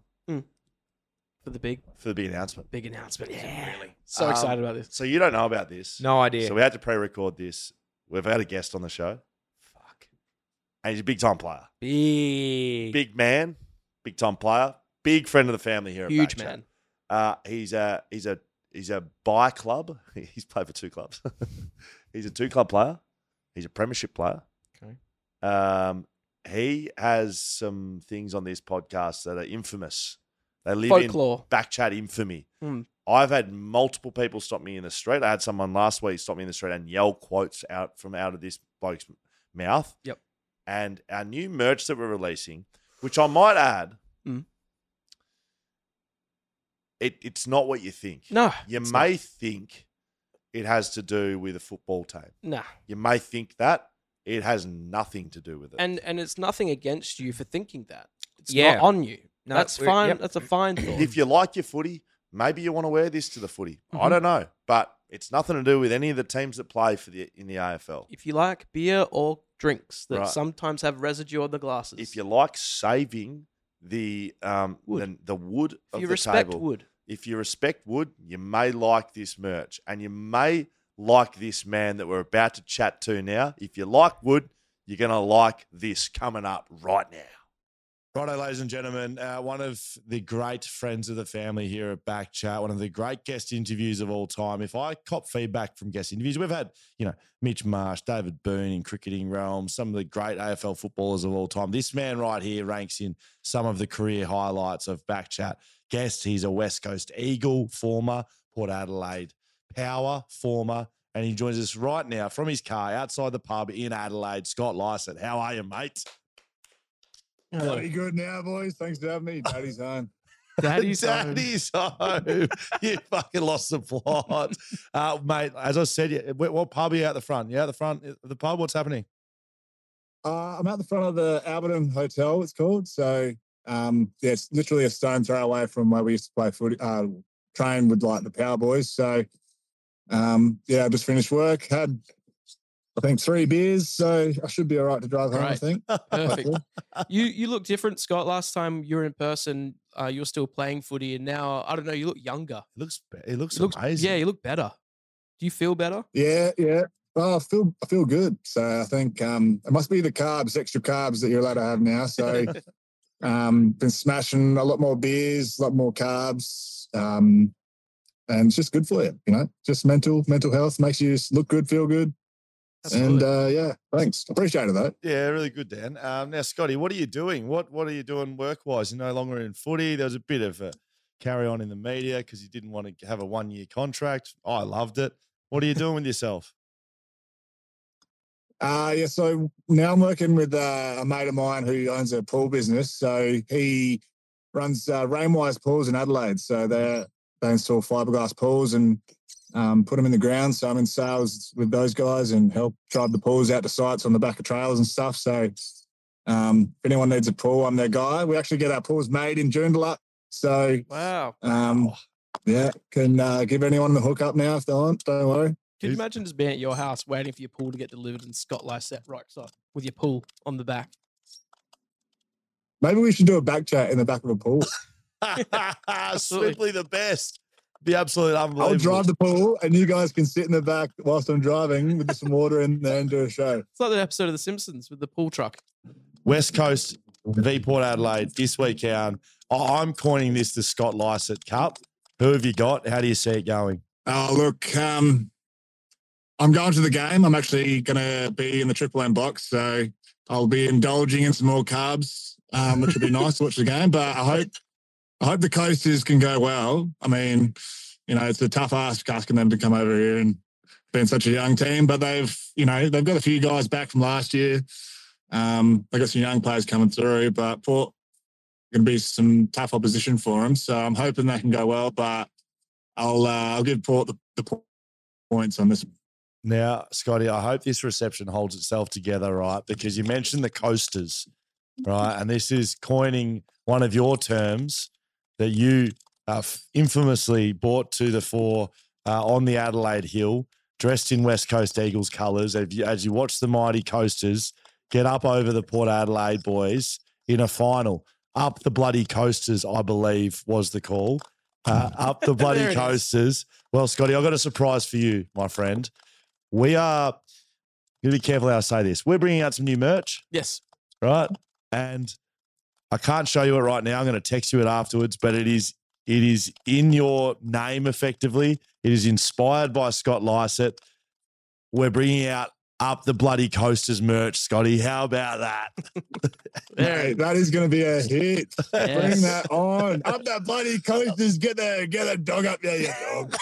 For the big for the big announcement. announcement. Yeah. Really. So excited about this. So you don't know about this. No idea. So we had to pre-record this. We've had a guest on the show. Fuck. And he's a big-time player. Big. Big man. Big-time player. Big friend of the family here at Huge Backchat. man. He's a bi club. He's played for 2 clubs. He's a 2-club player. He's a premiership player. Okay. He has some things on this podcast that are infamous. They live Folklore. in Backchat infamy. Mm. I've had multiple people stop me in the street. I had someone last week stop me in the street and yell quotes out of this bloke's mouth. Yep. And our new merch that we're releasing, which I might add, Mm. it's not what you think. No. You it's may think it has to do with a football team. not. Nah. You may think that. It has nothing to do with it. And it's nothing against you for thinking that. It's Yeah. not on you. No, That's we're- fine. yep. That's a fine thought. if you like your footy, maybe you want to wear this to the footy. I Mhm. don't know. But it's nothing to do with any of the teams that play in the AFL. If you like beer or drinks that Right. sometimes have residue on the glasses. If you like saving the Wood. the wood if of you the respect table, wood. if you respect wood, you may like this merch, and you may like this man that we're about to chat to now. If you like wood, you're gonna like this coming up right now. Righto, ladies and gentlemen, one of the great friends of the family here at Backchat, one of the great guest interviews of all time. If I cop feedback from guest interviews, we've had, Mitch Marsh, David Boone in cricketing realm, some of the great AFL footballers of all time. This man right here ranks in some of the career highlights of Backchat. Guest, he's a West Coast Eagle, former Port Adelaide Power, former, and he joins us right now from his car outside the pub in Adelaide. Scott Lycett, how are you, mate? Pretty good now, boys. Thanks for having me. Daddy's home. Daddy's home. Daddy's home. You fucking lost the plot. Mate, as I said, what pub are you out the front? You out the front of the pub? What's happening? I'm at the front of the Alberton Hotel, it's called. So, it's literally a stone throw away from where we used to play footy, train with like the Power Boys. So, I just finished work, had, I think, 3 beers. So I should be all right to drive home, I Right. think. Perfect. You look different, Scott. Last time you were in person, you were still playing footy, and now I don't know. You look younger. It looks You look- amazing. Yeah, you look better. Do you feel better? Yeah. Well, I feel good. So I think it must be the extra carbs that you're allowed to have now. So been smashing a lot more beers, a lot more carbs, and it's just good for you. Just mental health makes you look good, feel good. Absolutely. And yeah, thanks. Appreciate it though. Yeah, really good, Dan. Now, Scotty, what are you doing? What are you doing work-wise? You're no longer in footy. There was a bit of a carry on in the media because you didn't want to have a 1-year contract. I loved it. What are you doing with yourself? Yeah, so now I'm working with a mate of mine who owns a pool business. So he runs Rainwise Pools in Adelaide. So they install fiberglass pools and put them in the ground. So I'm in sales with those guys and help drive the pools out to sites on the back of trailers and stuff. So if anyone needs a pool, I'm their guy. We actually get our pools made in Joondalup. So wow. Yeah, can give anyone the hookup now if they want. Don't worry. Could you imagine just being at your house waiting for your pool to get delivered and Scott Lysette rocks up with your pool on the back? Maybe we should do a back chat in the back of a pool. Simply the best. Be absolutely unbelievable. I'll drive the pool and you guys can sit in the back whilst I'm driving with some water in there and do a show. It's like that episode of The Simpsons with the pool truck. West Coast v Port Adelaide this weekend. I'm coining this the Scott Lysette Cup. Who have you got? How do you see it going? Oh, look, I'm going to the game. I'm actually going to be in the Triple M box, so I'll be indulging in some more carbs, which will be nice to watch the game. But I hope the Coasters can go well. I mean, it's a tough ask asking them to come over here and being such a young team, but they've got a few guys back from last year. They've got some young players coming through, but Port going to be some tough opposition for them. So I'm hoping they can go well, but I'll give Port the points on this. Now, Scotty, I hope this reception holds itself together, right? Because you mentioned the Coasters, right? And this is coining one of your terms that you infamously brought to the fore on the Adelaide Hill, dressed in West Coast Eagles colours. As you watch the mighty Coasters get up over the Port Adelaide boys in a final. Up the bloody Coasters, I believe, was the call. Up the bloody Coasters. Well, Scotty, I've got a surprise for you, my friend. We are going to be careful how I say this. We're bringing out some new merch. Yes. Right? And I can't show you it right now. I'm going to text you it afterwards, but it is in your name effectively. It is inspired by Scott Lysette. We're bringing out Up the Bloody Coasters merch, Scotty. How about that? Hey, that is going to be a hit. Yes. Bring that on. Up the Bloody Coasters. Get the dog up there, you dog.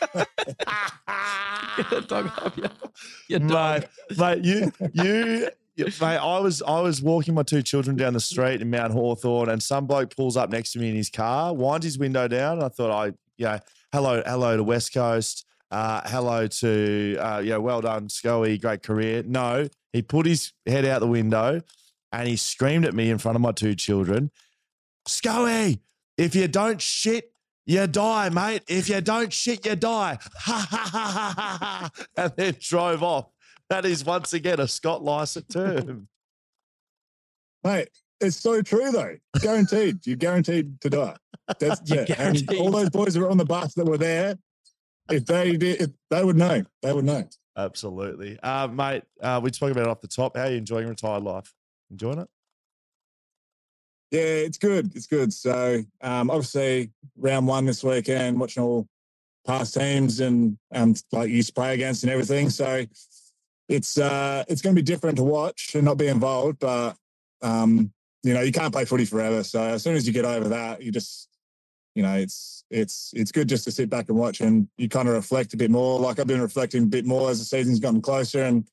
Get the dog up, you dog. Mate, mate, I was walking my two children down the street in Mount Hawthorn, and some bloke pulls up next to me in his car, winds his window down, and I thought, hello to West Coast. Hello to, well done, Scully, great career. No, he put his head out the window and he screamed at me in front of my two children, Scully, if you don't shit, you die, mate. If you don't shit, you die. Ha, ha, ha, ha, ha, ha. And then drove off. That is once again a Scott Lysette term. Mate, it's so true though. Guaranteed. You're guaranteed to die. That's and all those boys that were on the bus that were there, if they did, they would know. They would know. Absolutely. Mate, we spoke about it off the top. How are you enjoying retired life? Enjoying it? Yeah, it's good. It's good. So obviously round one this weekend, watching all past teams and like you used to play against and everything. So it's going to be different to watch and not be involved, but you can't play footy forever. So as soon as you get over that, you just, it's good just to sit back and watch and you kind of reflect a bit more. Like I've been reflecting a bit more as the season's gotten closer and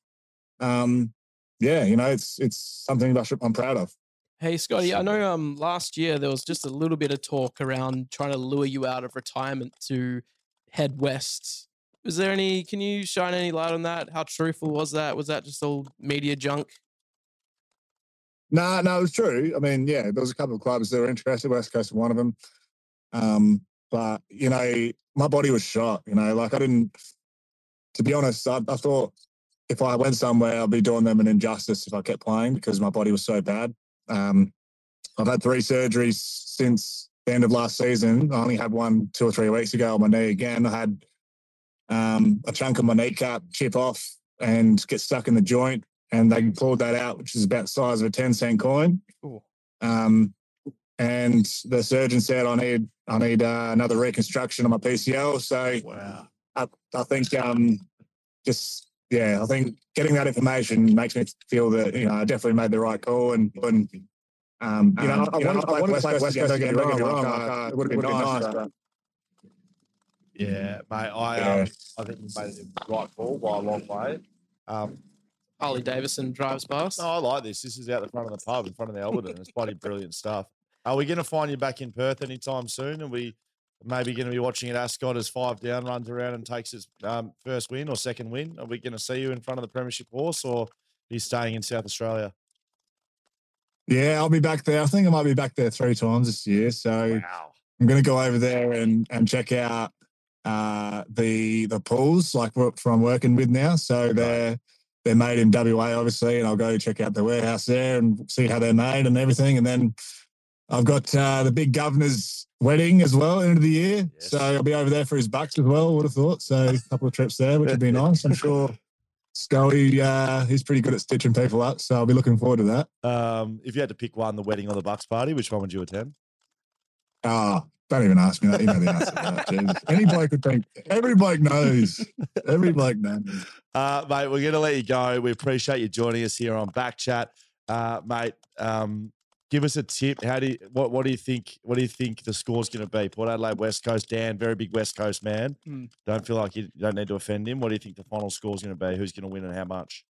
it's something that I'm proud of. Hey, Scotty, I know last year there was just a little bit of talk around trying to lure you out of retirement to head west. Can you shine any light on that? How truthful was that? Was that just all media junk? No, it was true. I mean, yeah, there was a couple of clubs that were interested. West Coast was one of them. But, my body was shot, to be honest, I thought if I went somewhere, I'd be doing them an injustice if I kept playing because my body was so bad. I've had 3 surgeries since the end of last season. I only had one 2 or 3 weeks ago on my knee again. I had a chunk of my kneecap chip off and get stuck in the joint, and they pulled that out, which is about the size of a 10-cent coin. And the surgeon said, I need another reconstruction on my PCL. So Wow. I think I think getting that information makes me feel that I definitely made the right call. And I wanted to play West Coast again. Don't get me wrong. It would have been nice. But Yeah, mate. I think you made the right call by a long way. Harley Davidson drives past. No, I like this. This is out the front of the pub, in front of the Alberton. It's bloody brilliant stuff. Are we going to find you back in Perth anytime soon? Are we maybe going to be watching at Ascot as 5 Down runs around and takes its first win or second win? Are we going to see you in front of the Premiership horse, or are you staying in South Australia? yeah, I'll be back there. I think I might be back there 3 times this year. So Wow. I'm going to go over there and check out the pools like from working with now. So they're made in WA, obviously, and I'll go check out the warehouse there and see how they're made and everything. And then I've got the big governor's wedding as well, end of the year. Yes. So I'll be over there for his bucks as well, would have thought. So a couple of trips there, which would be nice. I'm sure Scully, he's pretty good at stitching people up. So I'll be looking forward to that. If you had to pick one, the wedding or the Bucks party, which one would you attend? Don't even ask me that. You know the answer to that. Jesus. Any bloke would think. Every bloke knows. Every bloke knows. Mate, we're going to let you go. We appreciate you joining us here on Backchat. Mate, give us a tip. What do you think? What do you think the score's going to be? Port Adelaide, West Coast. Dan, very big West Coast man. Don't feel like you don't need to offend him. What do you think the final score's going to be? Who's going to win and how much?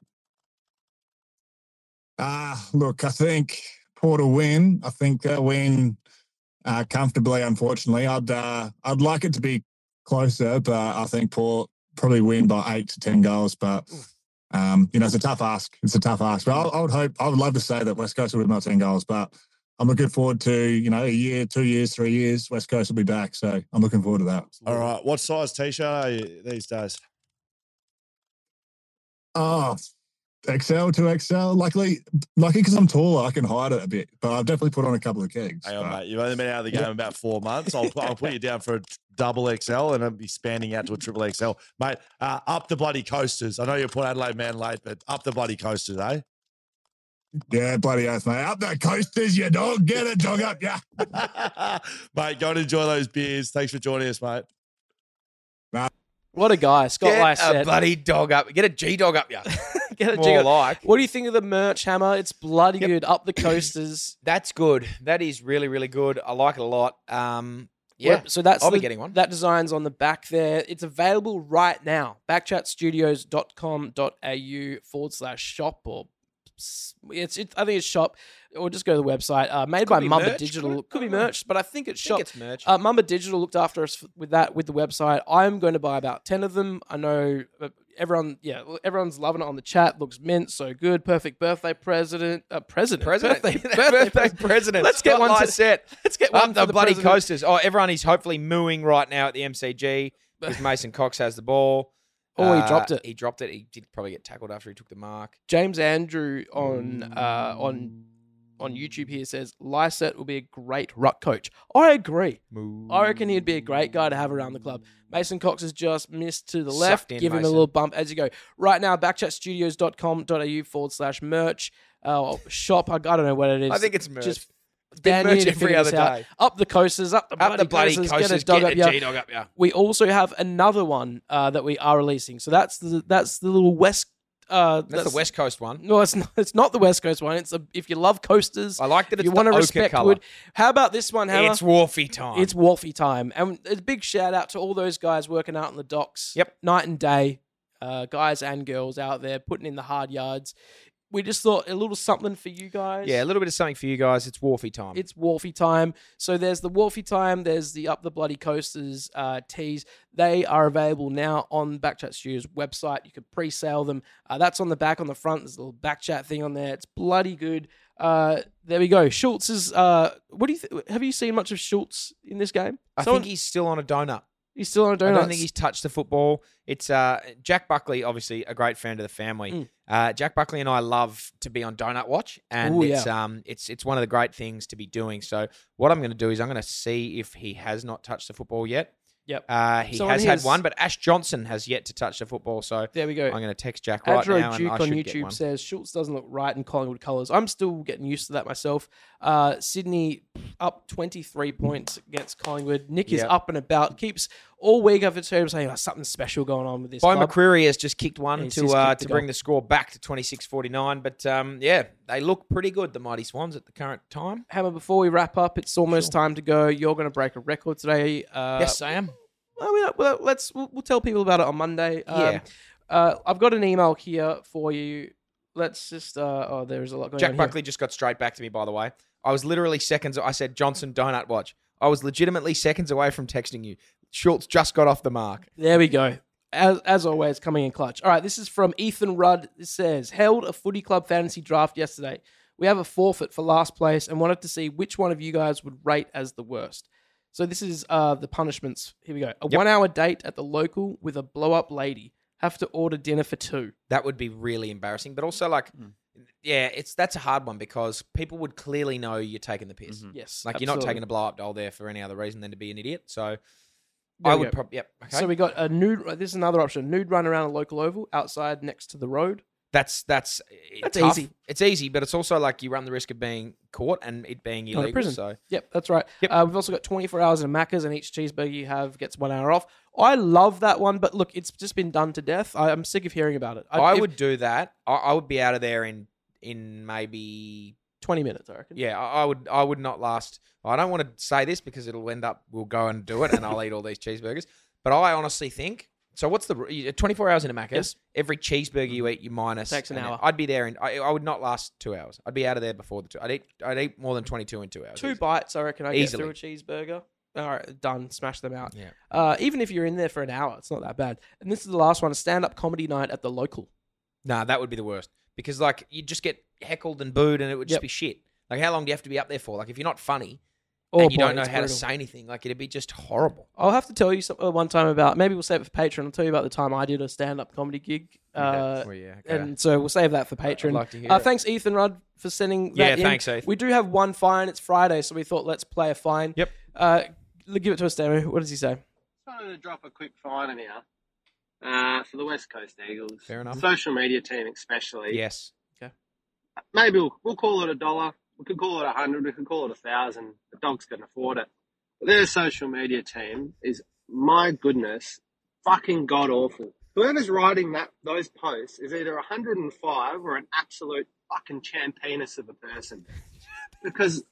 Look, I think Port will win. I think they'll win comfortably. Unfortunately, I'd like it to be closer, but I think Port probably win by 8 to 10 goals. But it's a tough ask. But I would love to say that West Coast would win by 10 goals, but I'm looking forward to a year, 2 years, 3 years. West Coast will be back, so I'm looking forward to that. All right. What size t-shirt are you these days? Oh, XL to XL. Lucky because I'm taller, I can hide it a bit. But I've definitely put on a couple of kegs. Hang on, mate. You've only been out of the game about 4 months. I'll put you down for a double XL and I'll be spanning out to a triple XL. Mate, up the bloody coasters. I know you're a Port Adelaide man late, but up the bloody coasters, eh? Yeah, bloody oath, mate. Up the coasters, you dog. Get it, dog up, yeah. Mate, go and enjoy those beers. Thanks for joining us, mate. What a guy. Scott Rice Get a said. bloody dog up. Get a G dog up, yeah. Get a More jigger. like. What do you think of the merch, Hammer? It's bloody good. Up the coasters. That's good. That is really, really good. I like it a lot. So that's I'll be getting one. That design's on the back there. It's available right now. Backchatstudios.com.au/shop or I think it's shop, or just go to the website. Made by be Mumba merch, Digital. could Could be merch, but I think it's shop. it's merch. Mumba Digital looked after us with the website. I'm going to buy about 10 of them. I know everyone's loving it on the chat. Looks mint, so good. Perfect birthday president. Birthday president. Let's get one to set. Let's get one Up for the the bloody president. coasters. Oh, everyone is hopefully mooing right now at the MCG because Mason Cox has the ball. Oh, he dropped it. He dropped it. He did probably get tackled after he took the mark. James Andrew on YouTube here says Lysette will be a great ruck coach. I agree. I reckon he'd be a great guy to have around the club. Mason Cox has just missed to the left. Sucked in, Give him a Mason. little bump as you go. Right now, backchatstudios.com.au/merch. Shop. I don't know what it is. I think it's merch. Just been down merch here to every figure other this out. day. Up the coasters, up the bloody coasters, coasters. get a dog up, yeah. G-dog up, yeah. We also have another one that we are releasing. So that's the little West. That's the West Coast one. No, it's not. It's not the West Coast one. It's if you love coasters. I like that if it's you want to the ochre respect colour. wood. How about this one, Hammer? It's Wharfy time. It's Wharfy time, and a big shout out to all those guys working out on the docks. Yep. Night and day, guys and girls out there putting in the hard yards. We just thought a little something for you guys. Yeah, a little bit of something for you guys. It's Wharfy time. It's Wharfy time. So there's the Wharfy time. There's the Up the Bloody Coasters tees. They are available now on Backchat Studios website. You can pre-sale them. That's on the back. On the front, there's a little Backchat thing on there. It's bloody good. There we go. Schultz is. What do you have you seen much of Schultz in this game? I think he's still on a donut. He's still on a donut. I don't think he's touched the football. It's Jack Buckley, obviously a great friend of the family. Jack Buckley and I love to be on Donut Watch, and it's one of the great things to be doing. So what I'm going to do is I'm going to see if he has not touched the football yet. Yep. He So has on had his- one, but Ash Johnson has yet to touch the football. So There we go. I'm going to text Jack right Adro now, and Duke I on should get YouTube one. says Schultz doesn't look right in Collingwood colours. I'm still getting used to that myself. Sydney up 23 points against Collingwood. Nick is Yep. up and about. Keeps all week I've heard him saying something special going on with this By club. McCreary has just kicked one He's to just kicked to the bring goal. the score back to 26-49. But yeah, they look pretty good, the Mighty Swans, at the current time. Hammer, before we wrap up, it's almost time to go. You're going to break a record today. Yes, I am. Well, we'll tell people about it on Monday. Yeah. I've got an email here for you. Let's just. There's a lot going on Jack here. Buckley just got straight back to me, by the way. I was literally seconds. I said, Johnson, donut watch. I was legitimately seconds away from texting you. Schultz just got off the mark. There we go. As always, coming in clutch. All right, this is from Ethan Rudd. It says, held a footy club fantasy draft yesterday. We have a forfeit for last place and wanted to see which one of you guys would rate as the worst. So this is the punishments. Here we go. A 1 hour date at the local with a blow up lady. Have to order dinner for 2. That would be really embarrassing. But also, like, yeah, that's a hard one because people would clearly know you're taking the piss. Yes. Like, you're not absolutely. taking a blow up doll there for any other reason than to be an idiot. So There I we would go. probably, yep. Okay. So we got a nude. This is another option. Nude run around a local oval outside next to the road. That's That's tough. easy. It's easy, but it's also like you run the risk of being caught and it being Going to illegal. prison. So Yep, that's right. Yep. We've also got 24 hours in Macca's, and each cheeseburger you have gets 1 hour off. I love that one, but look, it's just been done to death. I'm sick of hearing about it. I if- would do that. I would be out of there in maybe 20 minutes, I reckon. yeah. I would not last. I don't want to say this because it'll end up we'll go and do it and I'll eat all these cheeseburgers. But I honestly think. So what's the 24 hours in a Macca's? Yes. Every cheeseburger you eat, you minus Takes an hour. I'd be there in. I would not last 2 hours. I'd be out of there before the 2. I'd eat more than 22 in 2 hours. 2 easily. bites, I reckon I get Easily. through a cheeseburger. All right, done. Smash them out. Yeah. Even if you're in there for an hour, it's not that bad. And this is the last one: a stand-up comedy night at the local. Nah, that would be the worst because like you just get heckled and booed and it would just Yep. be shit. Like how long do you have to be up there for? Like if you're not funny Oh, and you boy, don't know it's how to brutal. say anything, like it'd be just horrible. I'll have to tell you one time about. Maybe we'll save it for Patreon. I'll tell you about the time I did a stand-up comedy gig. Okay. And so we'll save that for Patreon. like to hear it. Thanks, Ethan Rudd, for sending Yeah, that in. thanks, Ethan. We do have one fine. It's Friday, so we thought let's play a fine. Yep. Give it to us, Damo. What does he say? Just wanted to drop a quick fine in here for the West Coast Eagles. Fair enough. Social media team especially. Yes. Maybe we'll call it $1. We could call it 100. We could call it 1,000. The dogs can afford it. But their social media team is, my goodness, fucking god awful. Whoever's writing those posts is either 105 or an absolute fucking champiness of a person. Because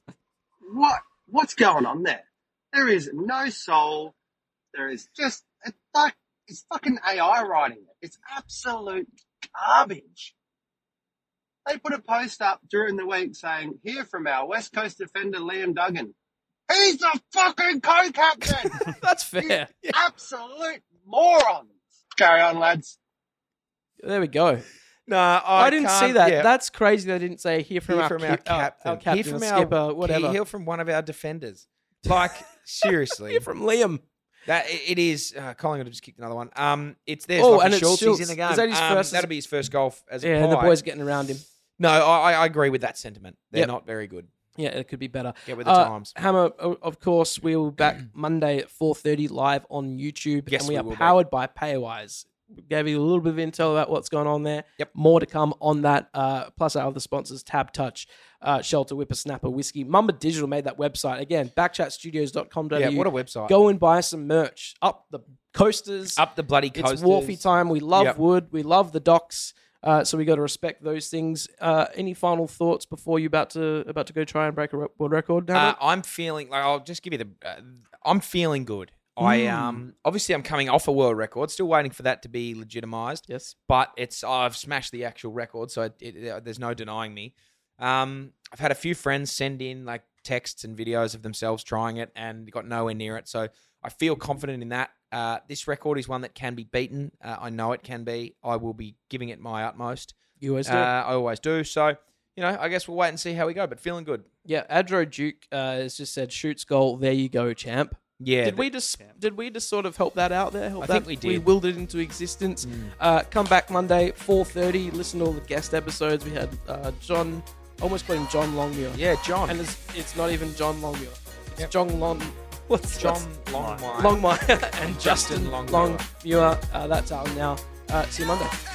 what's going on there? There is no soul. There is just it's fucking AI writing it. It's absolute garbage. They put a post up during the week saying, "Hear from our West Coast defender Liam Duggan. He's the fucking co-captain." That's fair. Absolute morons. Carry on, lads. There we go. No, I didn't see can't- that. yeah. That's crazy. They didn't say hear from, Hear our, from ki- our captain. our captain, Hear from or skipper, whatever. Hear from one of our defenders. Like seriously, Hear from Liam. that it is. Collingwood have just kicked another one. It's there's Oh, Lachie and it's Schultz. He's Schultz. in the game. Is that his first- That'll be his first goal as a Yeah, and the Pie. boys getting around him. No, I agree with that sentiment. They're Yep. not very good. Yeah, it could be better. Get with the times. Hammer, of course, we'll be back Monday at 4:30 live on YouTube. Yes, and we we are will be. powered by Paywise. We gave you a little bit of intel about what's going on there. Yep. More to come on that. Plus our other sponsors, Tab Touch, Shelter, Whippersnapper, Whiskey. Mumba Digital made that website. Again, backchatstudios.com.au. Yeah, what a website. Go and buy some merch. Up the coasters. Up the bloody coasters. It's Wharfy time. We love Yep. wood. We love the docks. So we got to respect those things. Any final thoughts before you about to go try and break a world record? Hammer? I'm feeling like I'll just give you I'm feeling good. I obviously I'm coming off a world record, still waiting for that to be legitimized. Yes, but I've smashed the actual record, so there's no denying me. I've had a few friends send in like texts and videos of themselves trying it and got nowhere near it, so I feel confident in that. This record is one that can be beaten. I know it can be. I will be giving it my utmost. You always do. I always do. So, I guess we'll wait and see how we go, but feeling good. Yeah, Adro Duke has just said, "Shoots goal. There you go, champ." Yeah. Did we just sort of help that out there? I think we did. We willed it into existence. Come back Monday 4:30. Listen to all the guest episodes. We had John. Almost called him John Longmuir. Yeah, John. And it's not even John Longmuir. It's John Long. John Longmire. Longmire and Justin Justin Longmuir. Longmuir. That's out now. See you Monday.